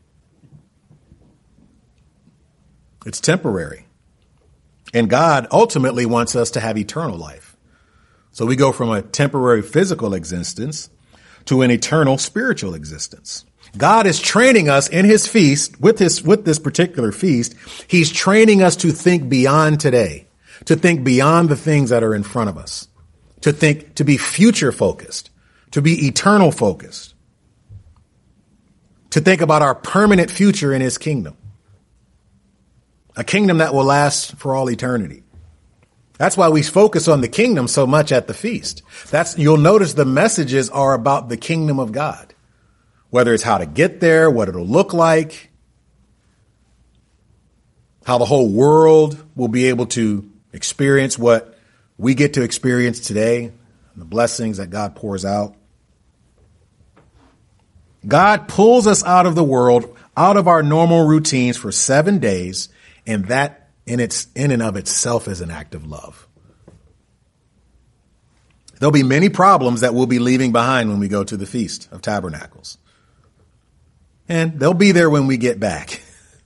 Speaker 1: It's temporary. And God ultimately wants us to have eternal life. So we go from a temporary physical existence to an eternal spiritual existence. God is training us in his feast, with this particular feast. He's training us to think beyond today, to think beyond the things that are in front of us, to be future focused, to be eternal focused, to think about our permanent future in his kingdom, a kingdom that will last for all eternity. That's why we focus on the kingdom so much at the feast. You'll notice the messages are about the kingdom of God. Whether it's how to get there, what it'll look like, how the whole world will be able to experience what we get to experience today, and the blessings that God pours out. God pulls us out of the world, out of our normal routines for 7 days, and that in and of itself is an act of love. There'll be many problems that we'll be leaving behind when we go to the Feast of Tabernacles. And they'll be there when we get back.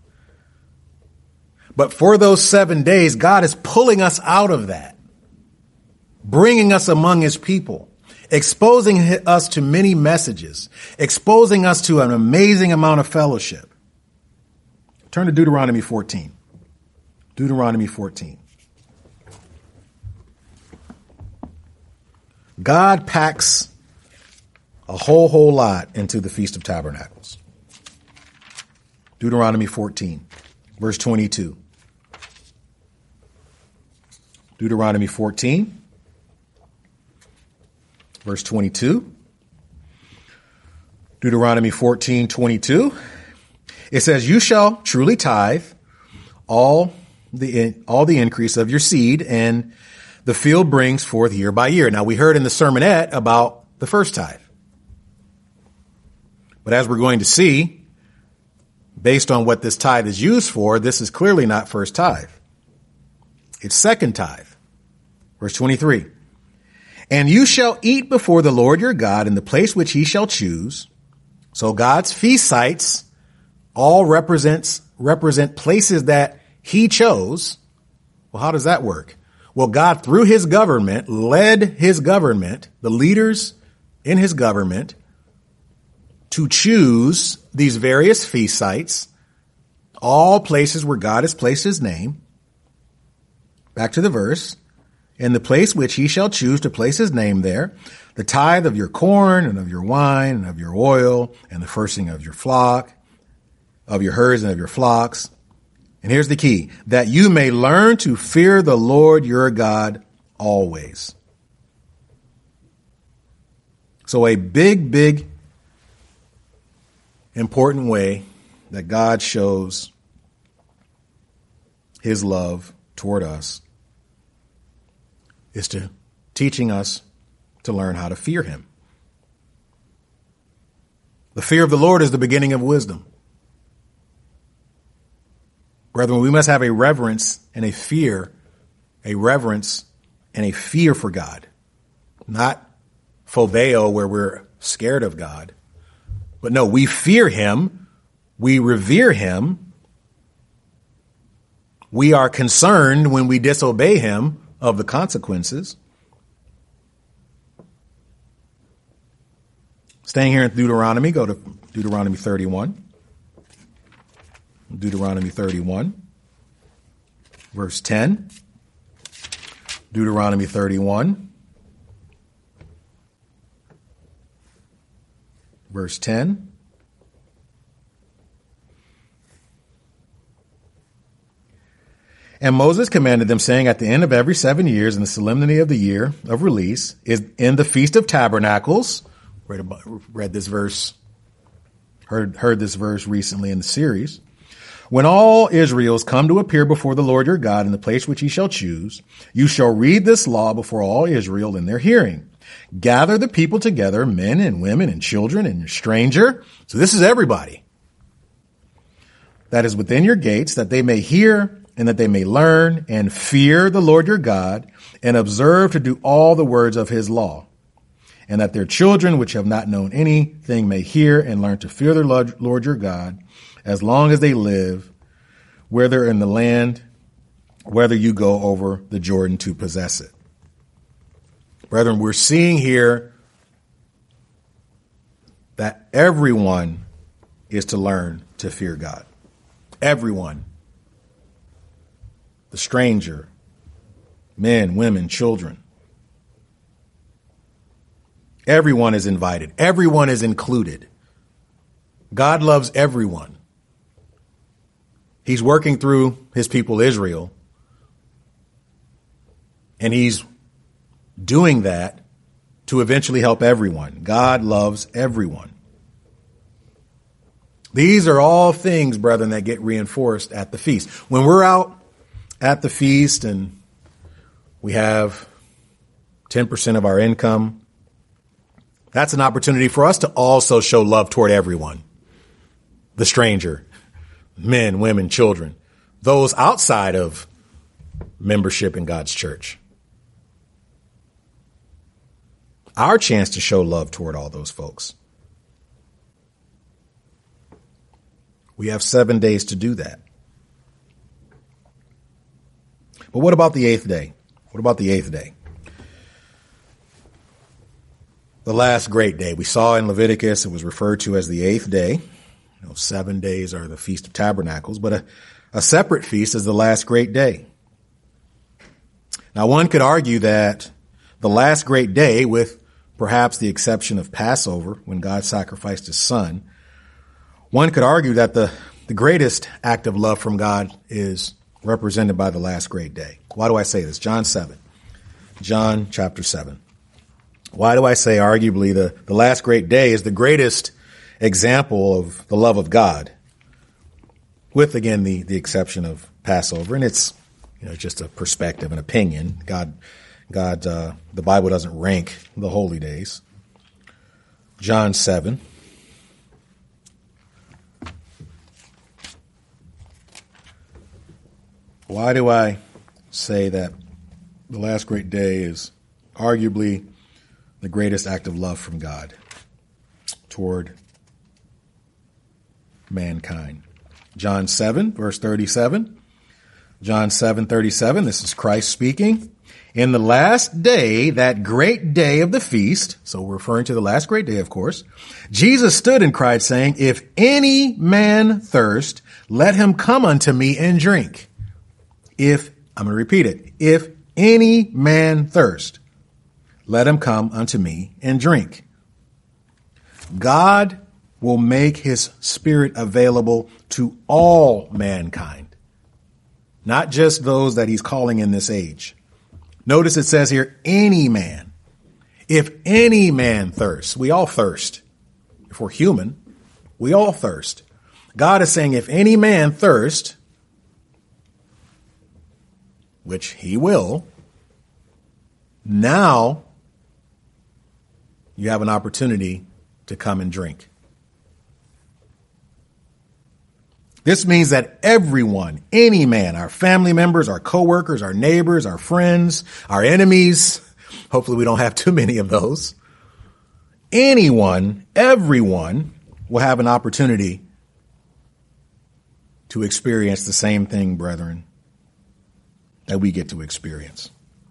Speaker 1: But for those 7 days, God is pulling us out of that, bringing us among his people, exposing us to many messages, exposing us to an amazing amount of fellowship. Turn to Deuteronomy 14. Deuteronomy 14. God packs a whole lot into the Feast of Tabernacles. Deuteronomy 14, verse 22. Deuteronomy 14, verse 22. Deuteronomy 14:22. It says, "You shall truly tithe all the increase of your seed, and the field brings forth year by year." Now, we heard in the sermonette about the first tithe. But as we're going to see, based on what this tithe is used for, this is clearly not first tithe. It's second tithe. Verse 23. And you shall eat before the Lord your God in the place which he shall choose. So God's feast sites all represent places that he chose. Well, how does that work? Well, God, through his government, led his government, the leaders in his government, to choose these various feast sites, all places where God has placed his name. Back to the verse. In the place which he shall choose to place his name there, the tithe of your corn and of your wine and of your oil and the firsting of your flock, of your herds and of your flocks. And here's the key, that you may learn to fear the Lord your God always. So a big, important way that God shows his love toward us is to teaching us to learn how to fear him. The fear of the Lord is the beginning of wisdom. Brethren, we must have a reverence and a fear for God. Not phobeo, where we're scared of God. But no, we fear him. We revere him. We are concerned when we disobey him of the consequences. Staying here in Deuteronomy, go to Deuteronomy 31. Deuteronomy 31, verse 10. Deuteronomy 31, verse 10. And Moses commanded them, saying, at the end of every 7 years, in the solemnity of the year of release, is in the Feast of Tabernacles. Read this verse, heard this verse recently in the series. When all Israels come to appear before the Lord your God in the place which he shall choose, you shall read this law before all Israel in their hearing. Gather the people together, men and women and children and your stranger. So this is everybody that is within your gates, that they may hear and that they may learn and fear the Lord your God and observe to do all the words of his law. And that their children, which have not known anything, may hear and learn to fear their Lord your God as long as they live, whether in the land, whether you go over the Jordan to possess it. Brethren, we're seeing here that everyone is to learn to fear God. Everyone. The stranger, men, women, children. Everyone is invited. Everyone is included. God loves everyone. He's working through his people Israel, and he's doing that to eventually help everyone. God loves everyone. These are all things, brethren, that get reinforced at the feast. When we're out at the feast and we have 10% of our income, that's an opportunity for us to also show love toward everyone. The stranger, men, women, children, those outside of membership in God's church. Our chance to show love toward all those folks. We have 7 days to do that. But what about the 8th day? What about the 8th day? The last great day. We saw in Leviticus, it was referred to as the 8th day. 7 days are the Feast of Tabernacles, but a separate feast is the last great day. Now, one could argue that the last great day, with perhaps the exception of Passover, when God sacrificed his son, one could argue that the greatest act of love from God is represented by the last great day. Why do I say this? John chapter 7. Why do I say arguably the last great day is the greatest example of the love of God, with, again, the exception of Passover? And it's just a perspective, an opinion. The Bible doesn't rank the holy days. John 7. Why do I say that the last great day is arguably the greatest act of love from God toward mankind. John 7, verse 37. John 7:37. This is Christ speaking. In the last day, that great day of the feast, so we're referring to the last great day, of course, Jesus stood and cried, saying, if any man thirst, let him come unto me and drink. I'm going to repeat it. If any man thirst, let him come unto me and drink. God will make his Spirit available to all mankind, not just those that he's calling in this age. Notice it says here, any man. If any man thirsts, we all thirst. If we're human, we all thirst. God is saying, if any man thirst, which he will, now you have an opportunity to come and drink. This means that everyone, any man, our family members, our coworkers, our neighbors, our friends, our enemies, hopefully we don't have too many of those. Anyone, everyone will have an opportunity to experience the same thing, brethren, that we get to experience.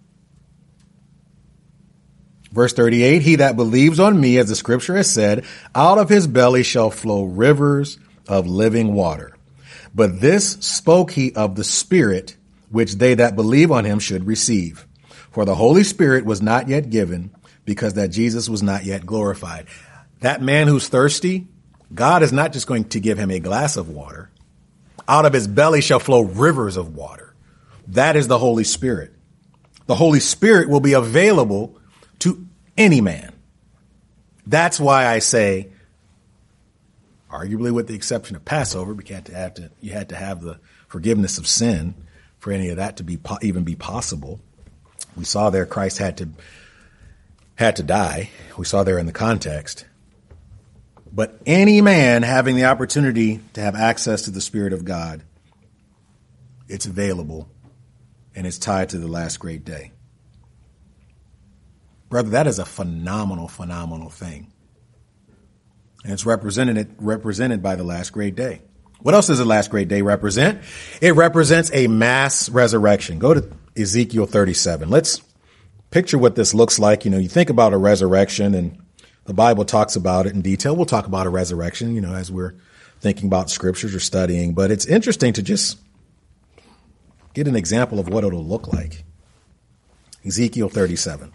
Speaker 1: Verse 38, he that believes on me, as the scripture has said, out of his belly shall flow rivers of living water. But this spoke he of the Spirit, which they that believe on him should receive. For the Holy Spirit was not yet given, because that Jesus was not yet glorified. That man who's thirsty, God is not just going to give him a glass of water. Out of his belly shall flow rivers of water. That is the Holy Spirit. The Holy Spirit will be available to any man. That's why I say, arguably with the exception of Passover, you had to have the forgiveness of sin for any of that to be even be possible. We saw there Christ had to die. We saw there in the context. But any man having the opportunity to have access to the Spirit of God, it's available, and it's tied to the last great day. Brother, that is a phenomenal, phenomenal thing. And it's represented by the last great day. What else does the last great day represent? It represents a mass resurrection. Go to Ezekiel 37. Let's picture what this looks like. You know, you think about a resurrection, and the Bible talks about it in detail. We'll talk about a resurrection, as we're thinking about scriptures or studying. But it's interesting to just get an example of what it'll look like. Ezekiel 37.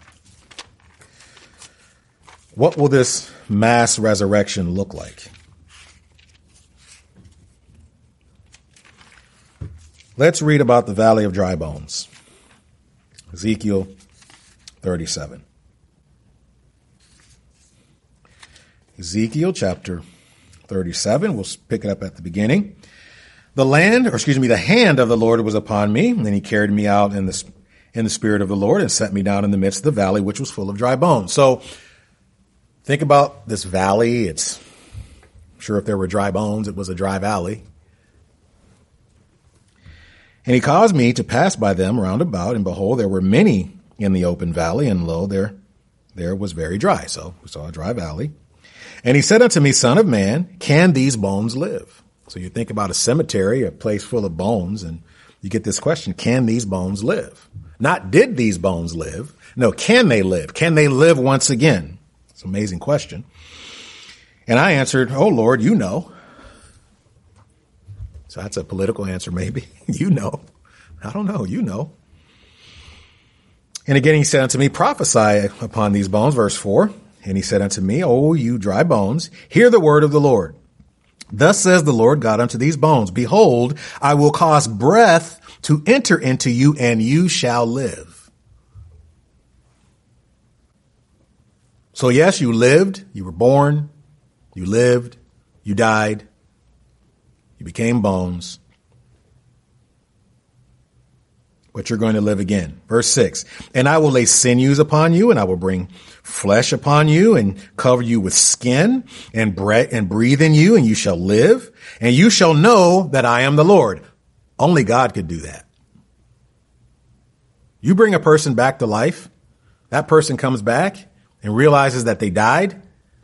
Speaker 1: What will this mass resurrection look like? Let's read about the Valley of Dry Bones. Ezekiel 37. Ezekiel chapter 37. We'll pick it up at the beginning. The hand of the Lord was upon me, and he carried me out in the spirit of the Lord and set me down in the midst of the valley, which was full of dry bones. So think about this valley. I'm sure if there were dry bones, it was a dry valley. And he caused me to pass by them round about, and behold, there were many in the open valley, and lo, there was very dry. So we saw a dry valley. And he said unto me, Son of man, can these bones live? So you think about a cemetery, a place full of bones, and you get this question, can these bones live? Not did these bones live? No, can they live? Can they live once again? It's an amazing question. And I answered, oh, Lord, you know. So that's a political answer, maybe. You know. I don't know. You know. And again, he said unto me, prophesy upon these bones, verse 4. And he said unto me, O you dry bones, hear the word of the Lord. Thus says the Lord God unto these bones, behold, I will cause breath to enter into you, and you shall live. So yes, you lived, you were born, you lived, you died, you became bones, but you're going to live again. Verse 6, and I will lay sinews upon you, and I will bring flesh upon you, and cover you with skin, and breathe in you, and you shall live, and you shall know that I am the Lord. Only God could do that. You bring a person back to life, that person comes back and realizes that they died,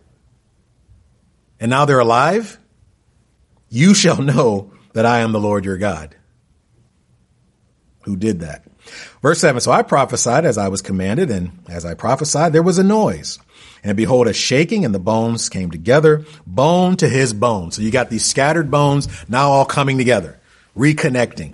Speaker 1: and now they're alive. You shall know that I am the Lord your God who did that. Verse 7, so I prophesied as I was commanded, and as I prophesied, there was a noise. And behold, a shaking, and the bones came together, bone to his bone. So you got these scattered bones now all coming together, reconnecting.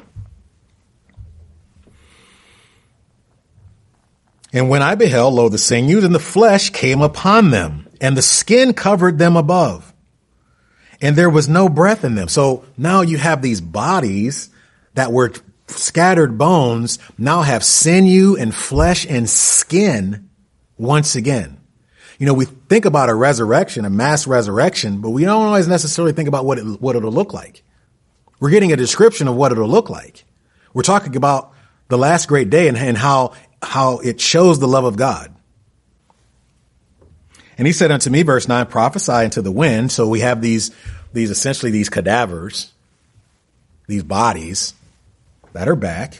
Speaker 1: And when I beheld, lo, the sinews and the flesh came upon them, and the skin covered them above, and there was no breath in them. So now you have these bodies that were scattered bones now have sinew and flesh and skin once again. You know, we think about a resurrection, a mass resurrection, but we don't always necessarily think about what it'll look like. We're getting a description of what it'll look like. We're talking about the last great day and how it shows the love of God. And he said unto me, verse 9, prophesy into the wind. So we have these essentially these cadavers, these bodies that are back.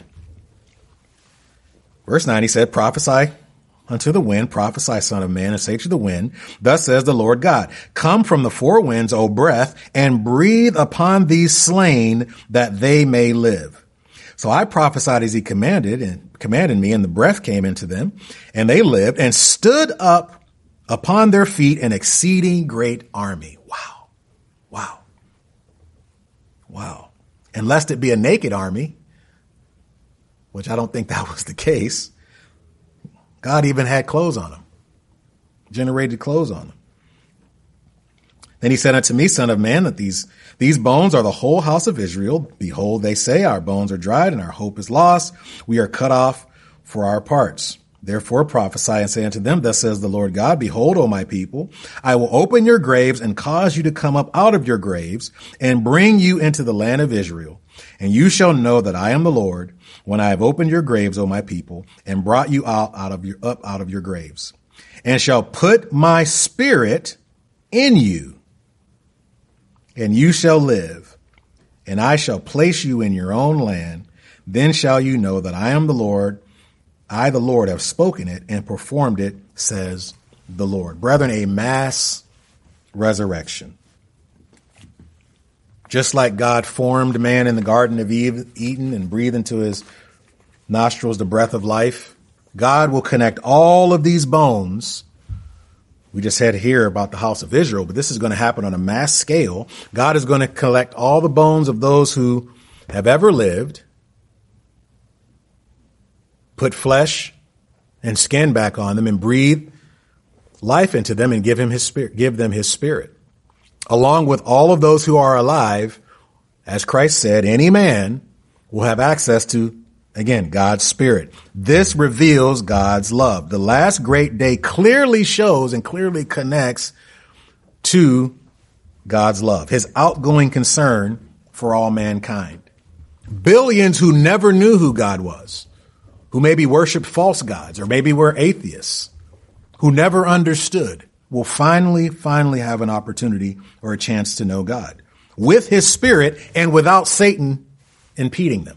Speaker 1: Verse 9, he said, prophesy unto the wind, prophesy, son of man, and say to the wind, thus says the Lord God, come from the four winds, O breath, and breathe upon these slain that they may live. So I prophesied as he commanded me, and the breath came into them, and they lived and stood up upon their feet an exceeding great army. Wow. Wow. Wow. And lest it be a naked army, which I don't think that was the case, God even had clothes on them, generated clothes on them. Then he said unto me, son of man, that these bones are the whole house of Israel. Behold, they say, our bones are dried and our hope is lost. We are cut off for our parts. Therefore prophesy and say unto them, thus says the Lord God, behold, O my people, I will open your graves and cause you to come up out of your graves and bring you into the land of Israel. And you shall know that I am the Lord when I have opened your graves, O my people, and brought you up out of your graves, and shall put my spirit in you, and you shall live, and I shall place you in your own land. Then shall you know that I am the Lord. I, the Lord, have spoken it and performed it, says the Lord. Brethren, a mass resurrection. Just like God formed man in the Garden of Eden and breathed into his nostrils the breath of life, God will connect all of these bones. We just had here about the house of Israel, but this is going to happen on a mass scale. God is going to collect all the bones of those who have ever lived, put flesh and skin back on them, and breathe life into them and give them his spirit. Along with all of those who are alive, as Christ said, any man will have access to, again, God's spirit. This reveals God's love. The last great day clearly shows and clearly connects to God's love, his outgoing concern for all mankind. Billions who never knew who God was, who maybe worshiped false gods or maybe were atheists, who never understood, will finally have an opportunity or a chance to know God with his spirit and without Satan impeding them.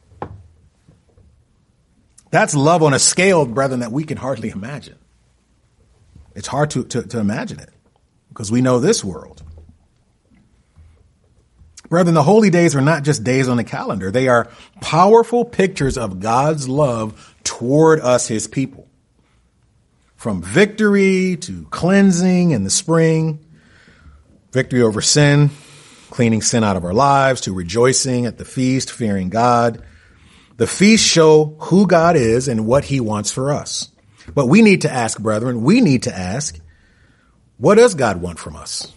Speaker 1: That's love on a scale, brethren, that we can hardly imagine. It's hard to imagine it because we know this world. Brethren, the holy days are not just days on the calendar. They are powerful pictures of God's love toward us, his people. From victory to cleansing in the spring, victory over sin, cleaning sin out of our lives, to rejoicing at the feast, fearing God. The feasts show who God is and what he wants for us. But we need to ask, brethren, what does God want from us?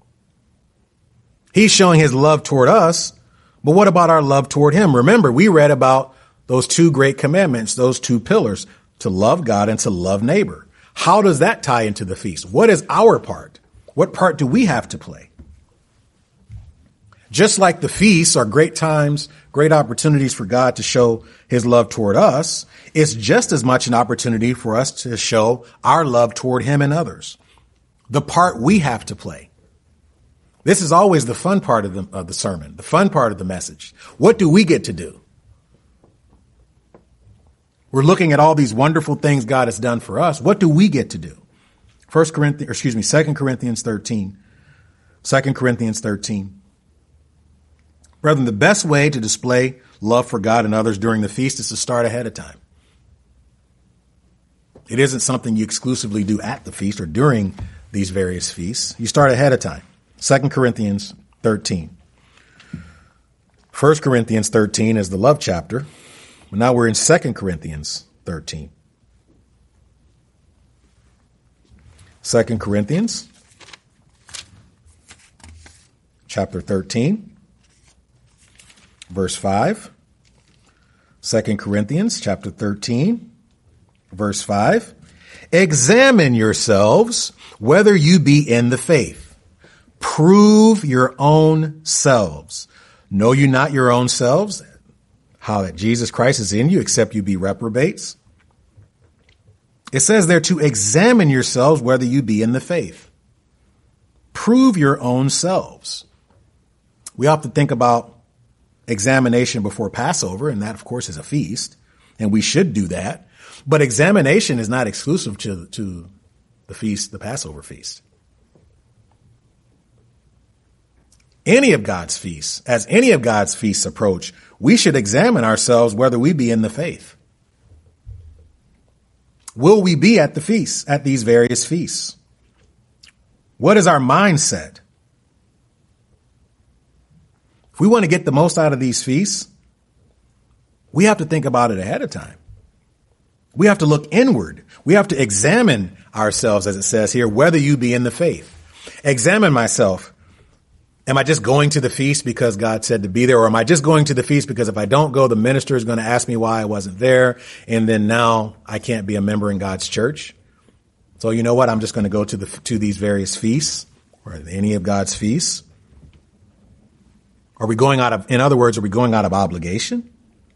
Speaker 1: He's showing his love toward us, but what about our love toward him? Remember, we read about those two great commandments, those two pillars, to love God and to love neighbor. How does that tie into the feast? What is our part? What part do we have to play? Just like the feasts are great times, great opportunities for God to show his love toward us, it's just as much an opportunity for us to show our love toward him and others. The part we have to play. This is always the fun part of the sermon, the fun part of the message. What do we get to do? We're looking at all these wonderful things God has done for us. What do we get to do? 2 Corinthians 13. 2 Corinthians 13. Brethren, the best way to display love for God and others during the feast is to start ahead of time. It isn't something you exclusively do at the feast or during these various feasts. You start ahead of time. 2 Corinthians 13. 1 Corinthians 13 is the love chapter. But now we're in 2 Corinthians 13. 2 Corinthians chapter 13, verse 5. 2 Corinthians chapter 13, verse 5. Examine yourselves whether you be in the faith. Prove your own selves. Know you not your own selves, how that Jesus Christ is in you, except you be reprobates? It says there to examine yourselves whether you be in the faith. Prove your own selves. We often think about examination before Passover, and that, of course, is a feast, and we should do that. But examination is not exclusive to the feast, the Passover feast. Any of God's feasts, as any of God's feasts approach, we should examine ourselves whether we be in the faith. Will we be at the feasts, at these various feasts? What is our mindset? If we want to get the most out of these feasts, we have to think about it ahead of time. We have to look inward. We have to examine ourselves, as it says here, whether you be in the faith. Examine myself. Am I just going to the feast because God said to be there? Or am I just going to the feast because if I don't go, the minister is going to ask me why I wasn't there. And then now I can't be a member in God's church. So you know what? I'm just going to go to these various feasts or any of God's feasts. Are we going out of, in other words, are we going out of obligation?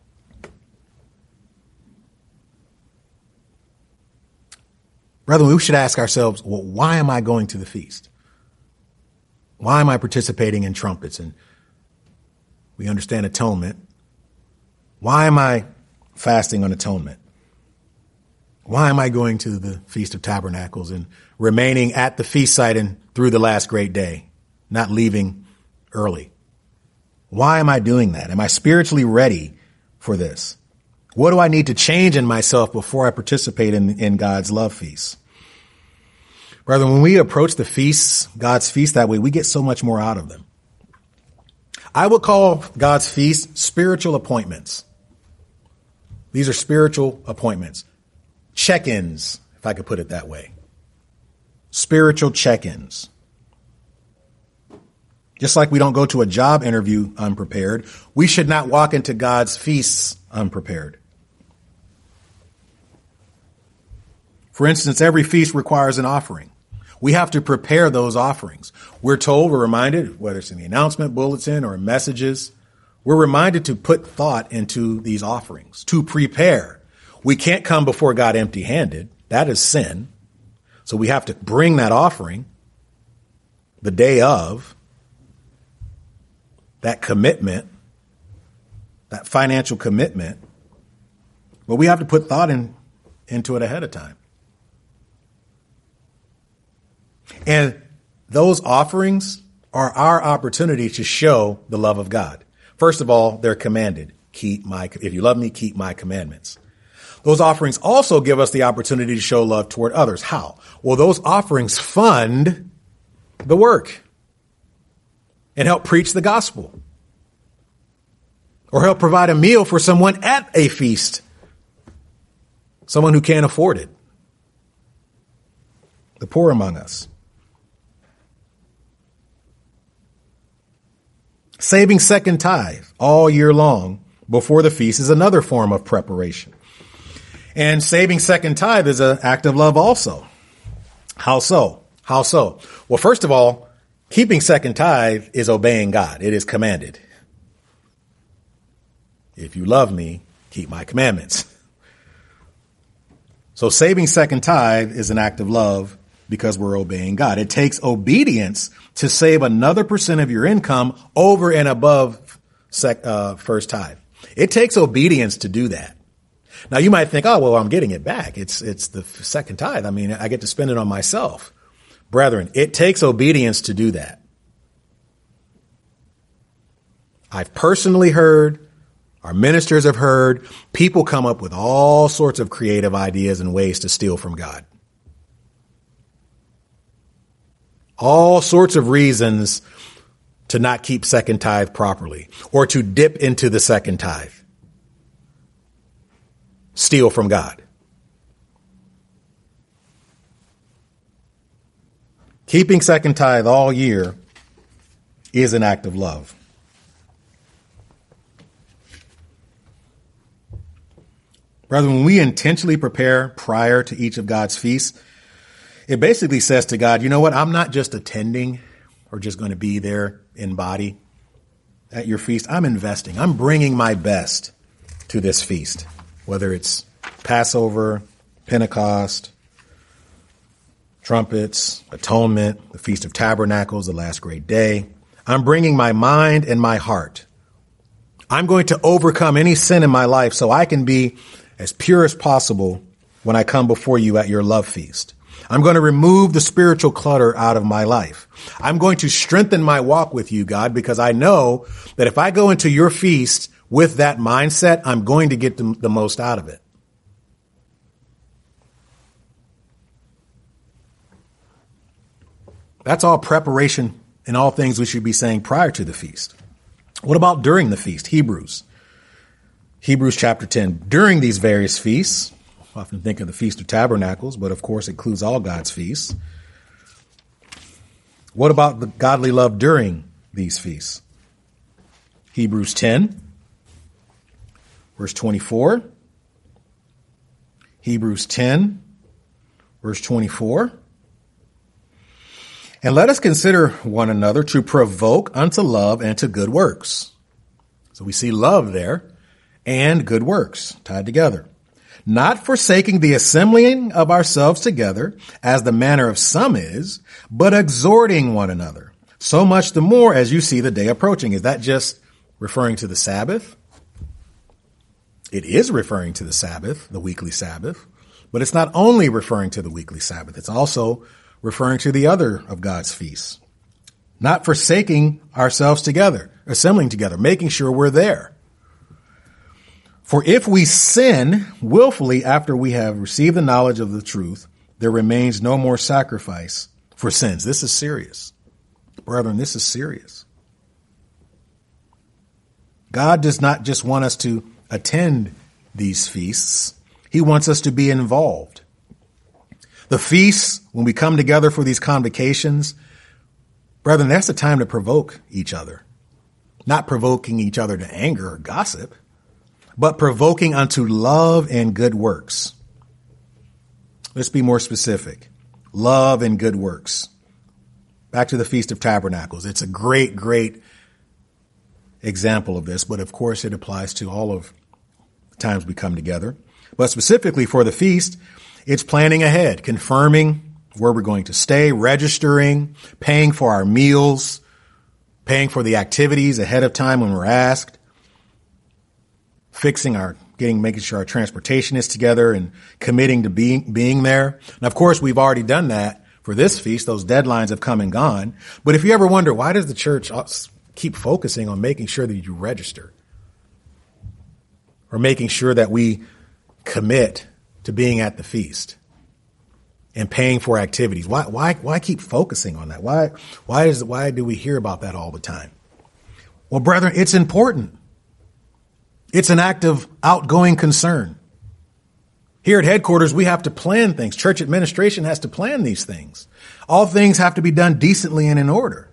Speaker 1: Brethren, we should ask ourselves, well, why am I going to the feast? Why am I participating in trumpets? And we understand atonement. Why am I fasting on atonement? Why am I going to the Feast of Tabernacles and remaining at the feast site and through the last great day, not leaving early? Why am I doing that? Am I spiritually ready for this? What do I need to change in myself before I participate in God's love feast? Brethren, when we approach the feasts, God's feast that way, we get so much more out of them. I would call God's feast spiritual appointments. These are spiritual appointments. Check-ins, if I could put it that way. Spiritual check-ins. Just like we don't go to a job interview unprepared, we should not walk into God's feasts unprepared. For instance, every feast requires an offering. We have to prepare those offerings. We're reminded, whether it's in the announcement bulletin or messages, we're reminded to put thought into these offerings, to prepare. We can't come before God empty-handed. That is sin. So we have to bring that offering the day of, that commitment, that financial commitment. But we have to put thought into it ahead of time. And those offerings are our opportunity to show the love of God. First of all, they're commanded. If you love me, keep my commandments. Those offerings also give us the opportunity to show love toward others. How? Well, those offerings fund the work and help preach the gospel or help provide a meal for someone at a feast, someone who can't afford it, the poor among us. Saving second tithe all year long before the feast is another form of preparation. And saving second tithe is an act of love also. How so? How so? Well, first of all, keeping second tithe is obeying God. It is commanded. If you love me, keep my commandments. So saving second tithe is an act of love because we're obeying God. It takes obedience to save another % of your income over and above first tithe. It takes obedience to do that. Now you might think, oh, well, I'm getting it back. It's the second tithe. I mean, I get to spend it on myself. Brethren, it takes obedience to do that. I've personally heard, our ministers have heard, people come up with all sorts of creative ideas and ways to steal from God. All sorts of reasons to not keep second tithe properly or to dip into the second tithe. Steal from God. Keeping second tithe all year is an act of love. Brethren, when we intentionally prepare prior to each of God's feasts, it basically says to God, you know what? I'm not just attending or just going to be there in body at your feast. I'm investing. I'm bringing my best to this feast, whether it's Passover, Pentecost, trumpets, atonement, the Feast of Tabernacles, the last great day. I'm bringing my mind and my heart. I'm going to overcome any sin in my life so I can be as pure as possible when I come before you at your love feast. I'm going to remove the spiritual clutter out of my life. I'm going to strengthen my walk with you, God, because I know that if I go into your feast with that mindset, I'm going to get the most out of it. That's all preparation and all things we should be saying prior to the feast. What about during the feast? Hebrews chapter 10. During these various feasts, I often think of the Feast of Tabernacles, but of course it includes all God's feasts. What about the godly love during these feasts? Hebrews 10, verse 24. Hebrews 10, verse 24. And let us consider one another to provoke unto love and to good works. So we see love there and good works tied together. Not forsaking the assembling of ourselves together, as the manner of some is, but exhorting one another. So much the more as you see the day approaching. Is that just referring to the Sabbath? It is referring to the Sabbath, the weekly Sabbath, but it's not only referring to the weekly Sabbath. It's also referring to the other of God's feasts. Not forsaking ourselves together, assembling together, making sure we're there. For if we sin willfully after we have received the knowledge of the truth, there remains no more sacrifice for sins. This is serious. Brethren, this is serious. God does not just want us to attend these feasts. He wants us to be involved. The feasts, when we come together for these convocations, brethren, that's the time to provoke each other. Not provoking each other to anger or gossip, but provoking unto love and good works. Let's be more specific. Love and good works. Back to the Feast of Tabernacles. It's a great, great example of this, but of course it applies to all of the times we come together. But specifically for the feast, it's planning ahead, confirming where we're going to stay, registering, paying for our meals, paying for the activities ahead of time when we're asked, making sure our transportation is together and committing to being there. And of course, we've already done that for this feast. Those deadlines have come and gone. But if you ever wonder, why does the church keep focusing on making sure that you register or making sure that we commit to being at the feast and paying for activities? Why keep focusing on that? Why do we hear about that all the time? Well, brethren, it's important. It's an act of outgoing concern. Here at headquarters, we have to plan things. Church administration has to plan these things. All things have to be done decently and in order.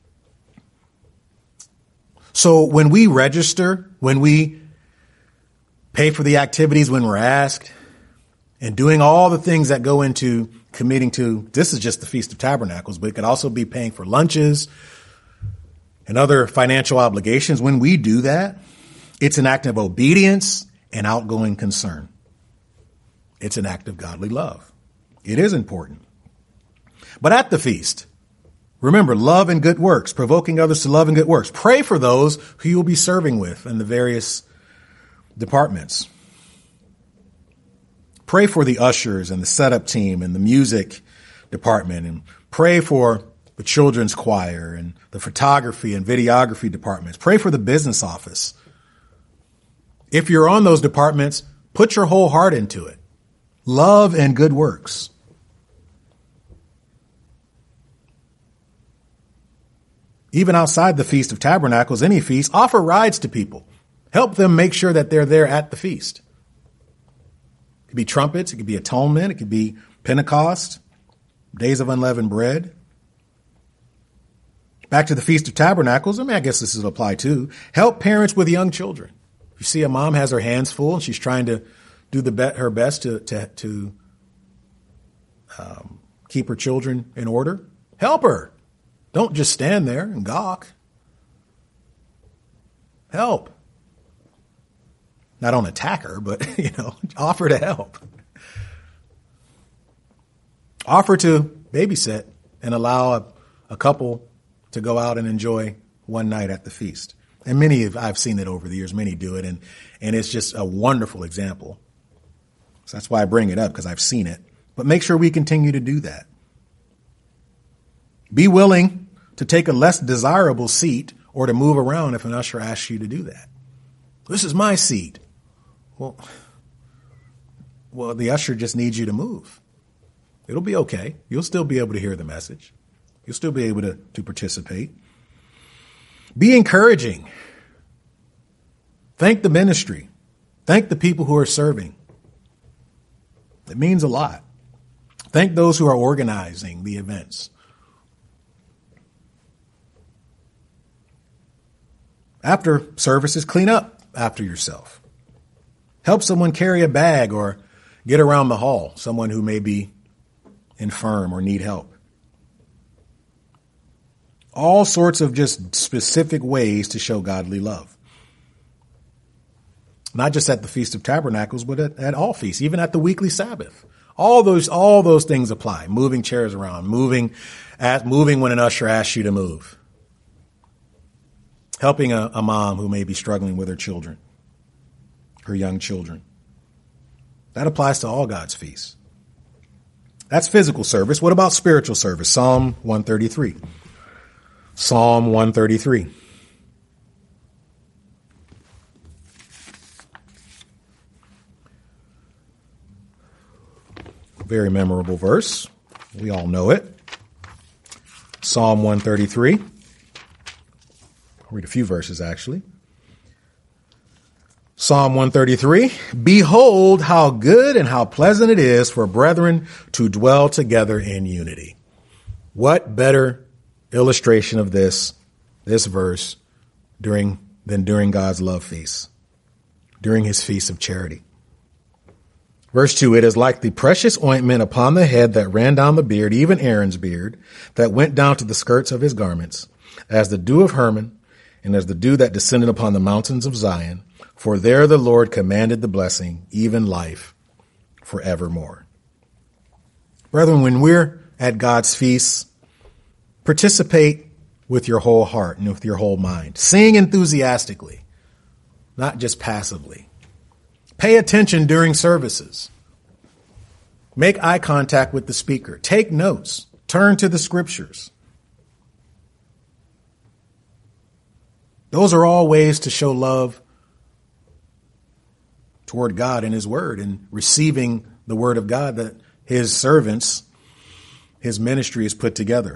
Speaker 1: So when we register, when we pay for the activities when we're asked, and doing all the things that go into committing to, this is just the Feast of Tabernacles, but it could also be paying for lunches and other financial obligations. When we do that, it's an act of obedience and outgoing concern. It's an act of godly love. It is important. But at the feast, remember, love and good works, provoking others to love and good works. Pray for those who you'll be serving with in the various departments. Pray for the ushers and the setup team and the music department, and pray for the children's choir and the photography and videography departments. Pray for the business office. If you're on those departments, put your whole heart into it. Love and good works. Even outside the Feast of Tabernacles, any feast, offer rides to people. Help them make sure that they're there at the feast. It could be trumpets. It could be atonement. It could be Pentecost, days of unleavened bread. Back to the Feast of Tabernacles. I guess this will apply too. Help parents with young children. If you see a mom has her hands full and she's trying to do her best to keep her children in order, help her. Don't just stand there and gawk. Help. Not don't attack her, but, offer to help. Offer to babysit and allow a couple to go out and enjoy one night at the feast. And I've seen it over the years. Many do it. And it's just a wonderful example. So that's why I bring it up, because I've seen it. But make sure we continue to do that. Be willing to take a less desirable seat or to move around if an usher asks you to do that. This is my seat. Well, the usher just needs you to move. It'll be okay. You'll still be able to hear the message. You'll still be able to participate. Be encouraging. Thank the ministry. Thank the people who are serving. It means a lot. Thank those who are organizing the events. After services, clean up after yourself. Help someone carry a bag or get around the hall, someone who may be infirm or need help. All sorts of just specific ways to show godly love. Not just at the Feast of Tabernacles, but at all feasts, even at the weekly Sabbath. All those things apply. Moving chairs around, moving when an usher asks you to move. Helping a mom who may be struggling with her children, her young children. That applies to all God's feasts. That's physical service. What about spiritual service? Psalm 133. Psalm 133. Very memorable verse. We all know it. Psalm 133. I'll read a few verses, actually. Psalm 133. Behold, how good and how pleasant it is for brethren to dwell together in unity. What better illustration of this verse than during God's love feast, during his feast of charity. Verse 2, it is like the precious ointment upon the head that ran down the beard, even Aaron's beard, that went down to the skirts of his garments, as the dew of Hermon, and as the dew that descended upon the mountains of Zion. For there the Lord commanded the blessing, even life forevermore. Brethren, when we're at God's feasts, participate with your whole heart and with your whole mind. Sing enthusiastically, not just passively. Pay attention during services. Make eye contact with the speaker. Take notes. Turn to the scriptures. Those are all ways to show love toward God and his word, and receiving the word of God that his servants, his ministry is put together.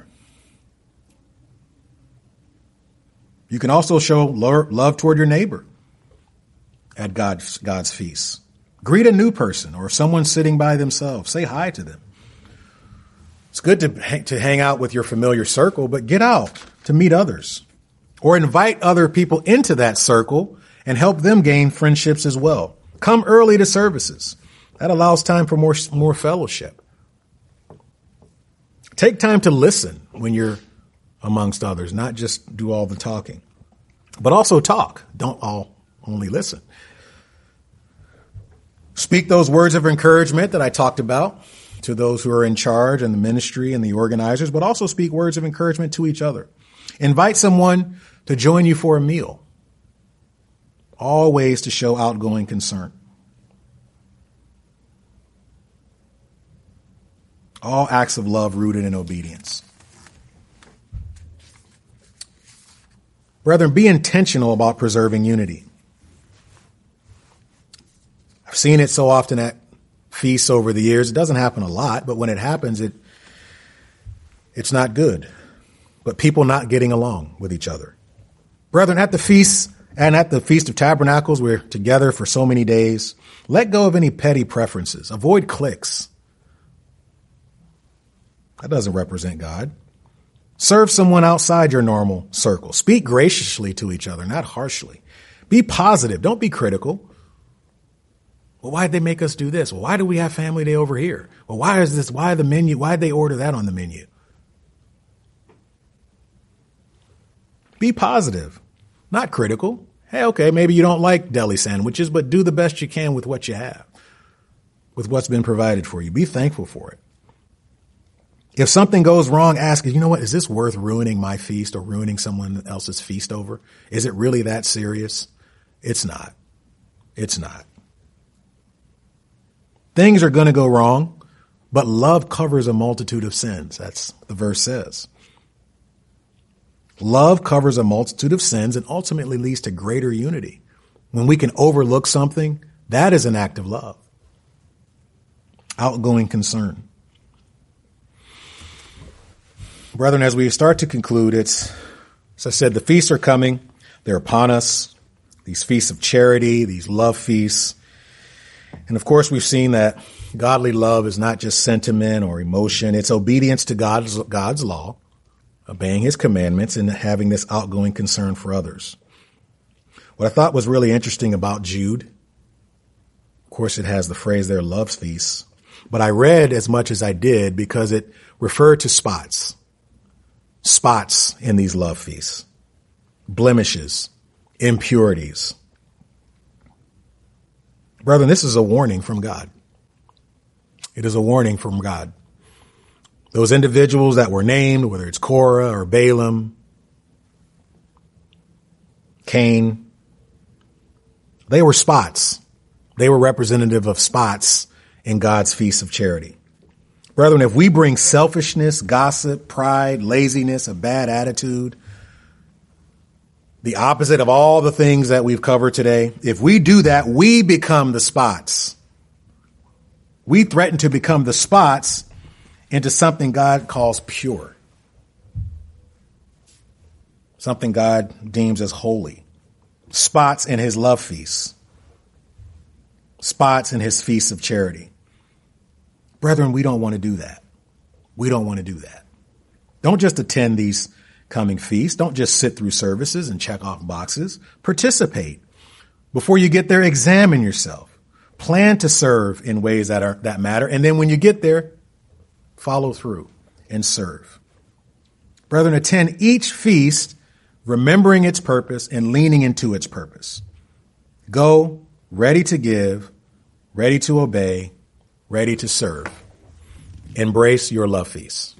Speaker 1: You can also show love toward your neighbor at God's feasts. Greet a new person or someone sitting by themselves. Say hi to them. It's good to hang out with your familiar circle, but get out to meet others. Or invite other people into that circle and help them gain friendships as well. Come early to services. That allows time for more fellowship. Take time to listen when you're amongst others, not just do all the talking, but also talk. Don't only listen. Speak those words of encouragement that I talked about to those who are in charge and the ministry and the organizers, but also speak words of encouragement to each other. Invite someone to join you for a meal. All ways to show outgoing concern. All acts of love rooted in obedience. Brethren, be intentional about preserving unity. I've seen it so often at feasts over the years. It doesn't happen a lot, but when it happens, it's not good. But people not getting along with each other. Brethren, at the feasts and at the Feast of Tabernacles, we're together for so many days. Let go of any petty preferences. Avoid cliques. That doesn't represent God. Serve someone outside your normal circle. Speak graciously to each other, not harshly. Be positive. Don't be critical. Well, why'd they make us do this? Well, why do we have family day over here? Well, why is this? Why the menu? Why'd they order that on the menu? Be positive, not critical. Hey, okay, maybe you don't like deli sandwiches, but do the best you can with what you have, with what's been provided for you. Be thankful for it. If something goes wrong, ask, you know what, is this worth ruining my feast or ruining someone else's feast over? Is it really that serious? It's not. It's not. Things are going to go wrong, but love covers a multitude of sins. That's what the verse says. Love covers a multitude of sins and ultimately leads to greater unity. When we can overlook something, that is an act of love. Outgoing concern. Brethren, as we start to conclude, as I said, the feasts are coming. They're upon us. These feasts of charity, these love feasts. And of course, we've seen that godly love is not just sentiment or emotion. It's obedience to God's law, obeying his commandments, and having this outgoing concern for others. What I thought was really interesting about Jude, of course, it has the phrase there, love feasts, but I read as much as I did because it referred to spots in these love feasts, blemishes, impurities. Brethren, this is a warning from God. It is a warning from God. Those individuals that were named, whether it's Korah or Balaam, Cain, they were spots. They were representative of spots in God's feast of charity. Brethren, if we bring selfishness, gossip, pride, laziness, a bad attitude, the opposite of all the things that we've covered today, if we do that, we become the spots. We threaten to become the spots into something God calls pure, something God deems as holy, spots in his love feasts, spots in his feasts of charity. Brethren, we don't want to do that. We don't want to do that. Don't just attend these coming feasts. Don't just sit through services and check off boxes. Participate. Before you get there, examine yourself. Plan to serve in ways that matter. And then when you get there, follow through and serve. Brethren, attend each feast, remembering its purpose and leaning into its purpose. Go ready to give, ready to obey, ready to serve. Embrace your love feast.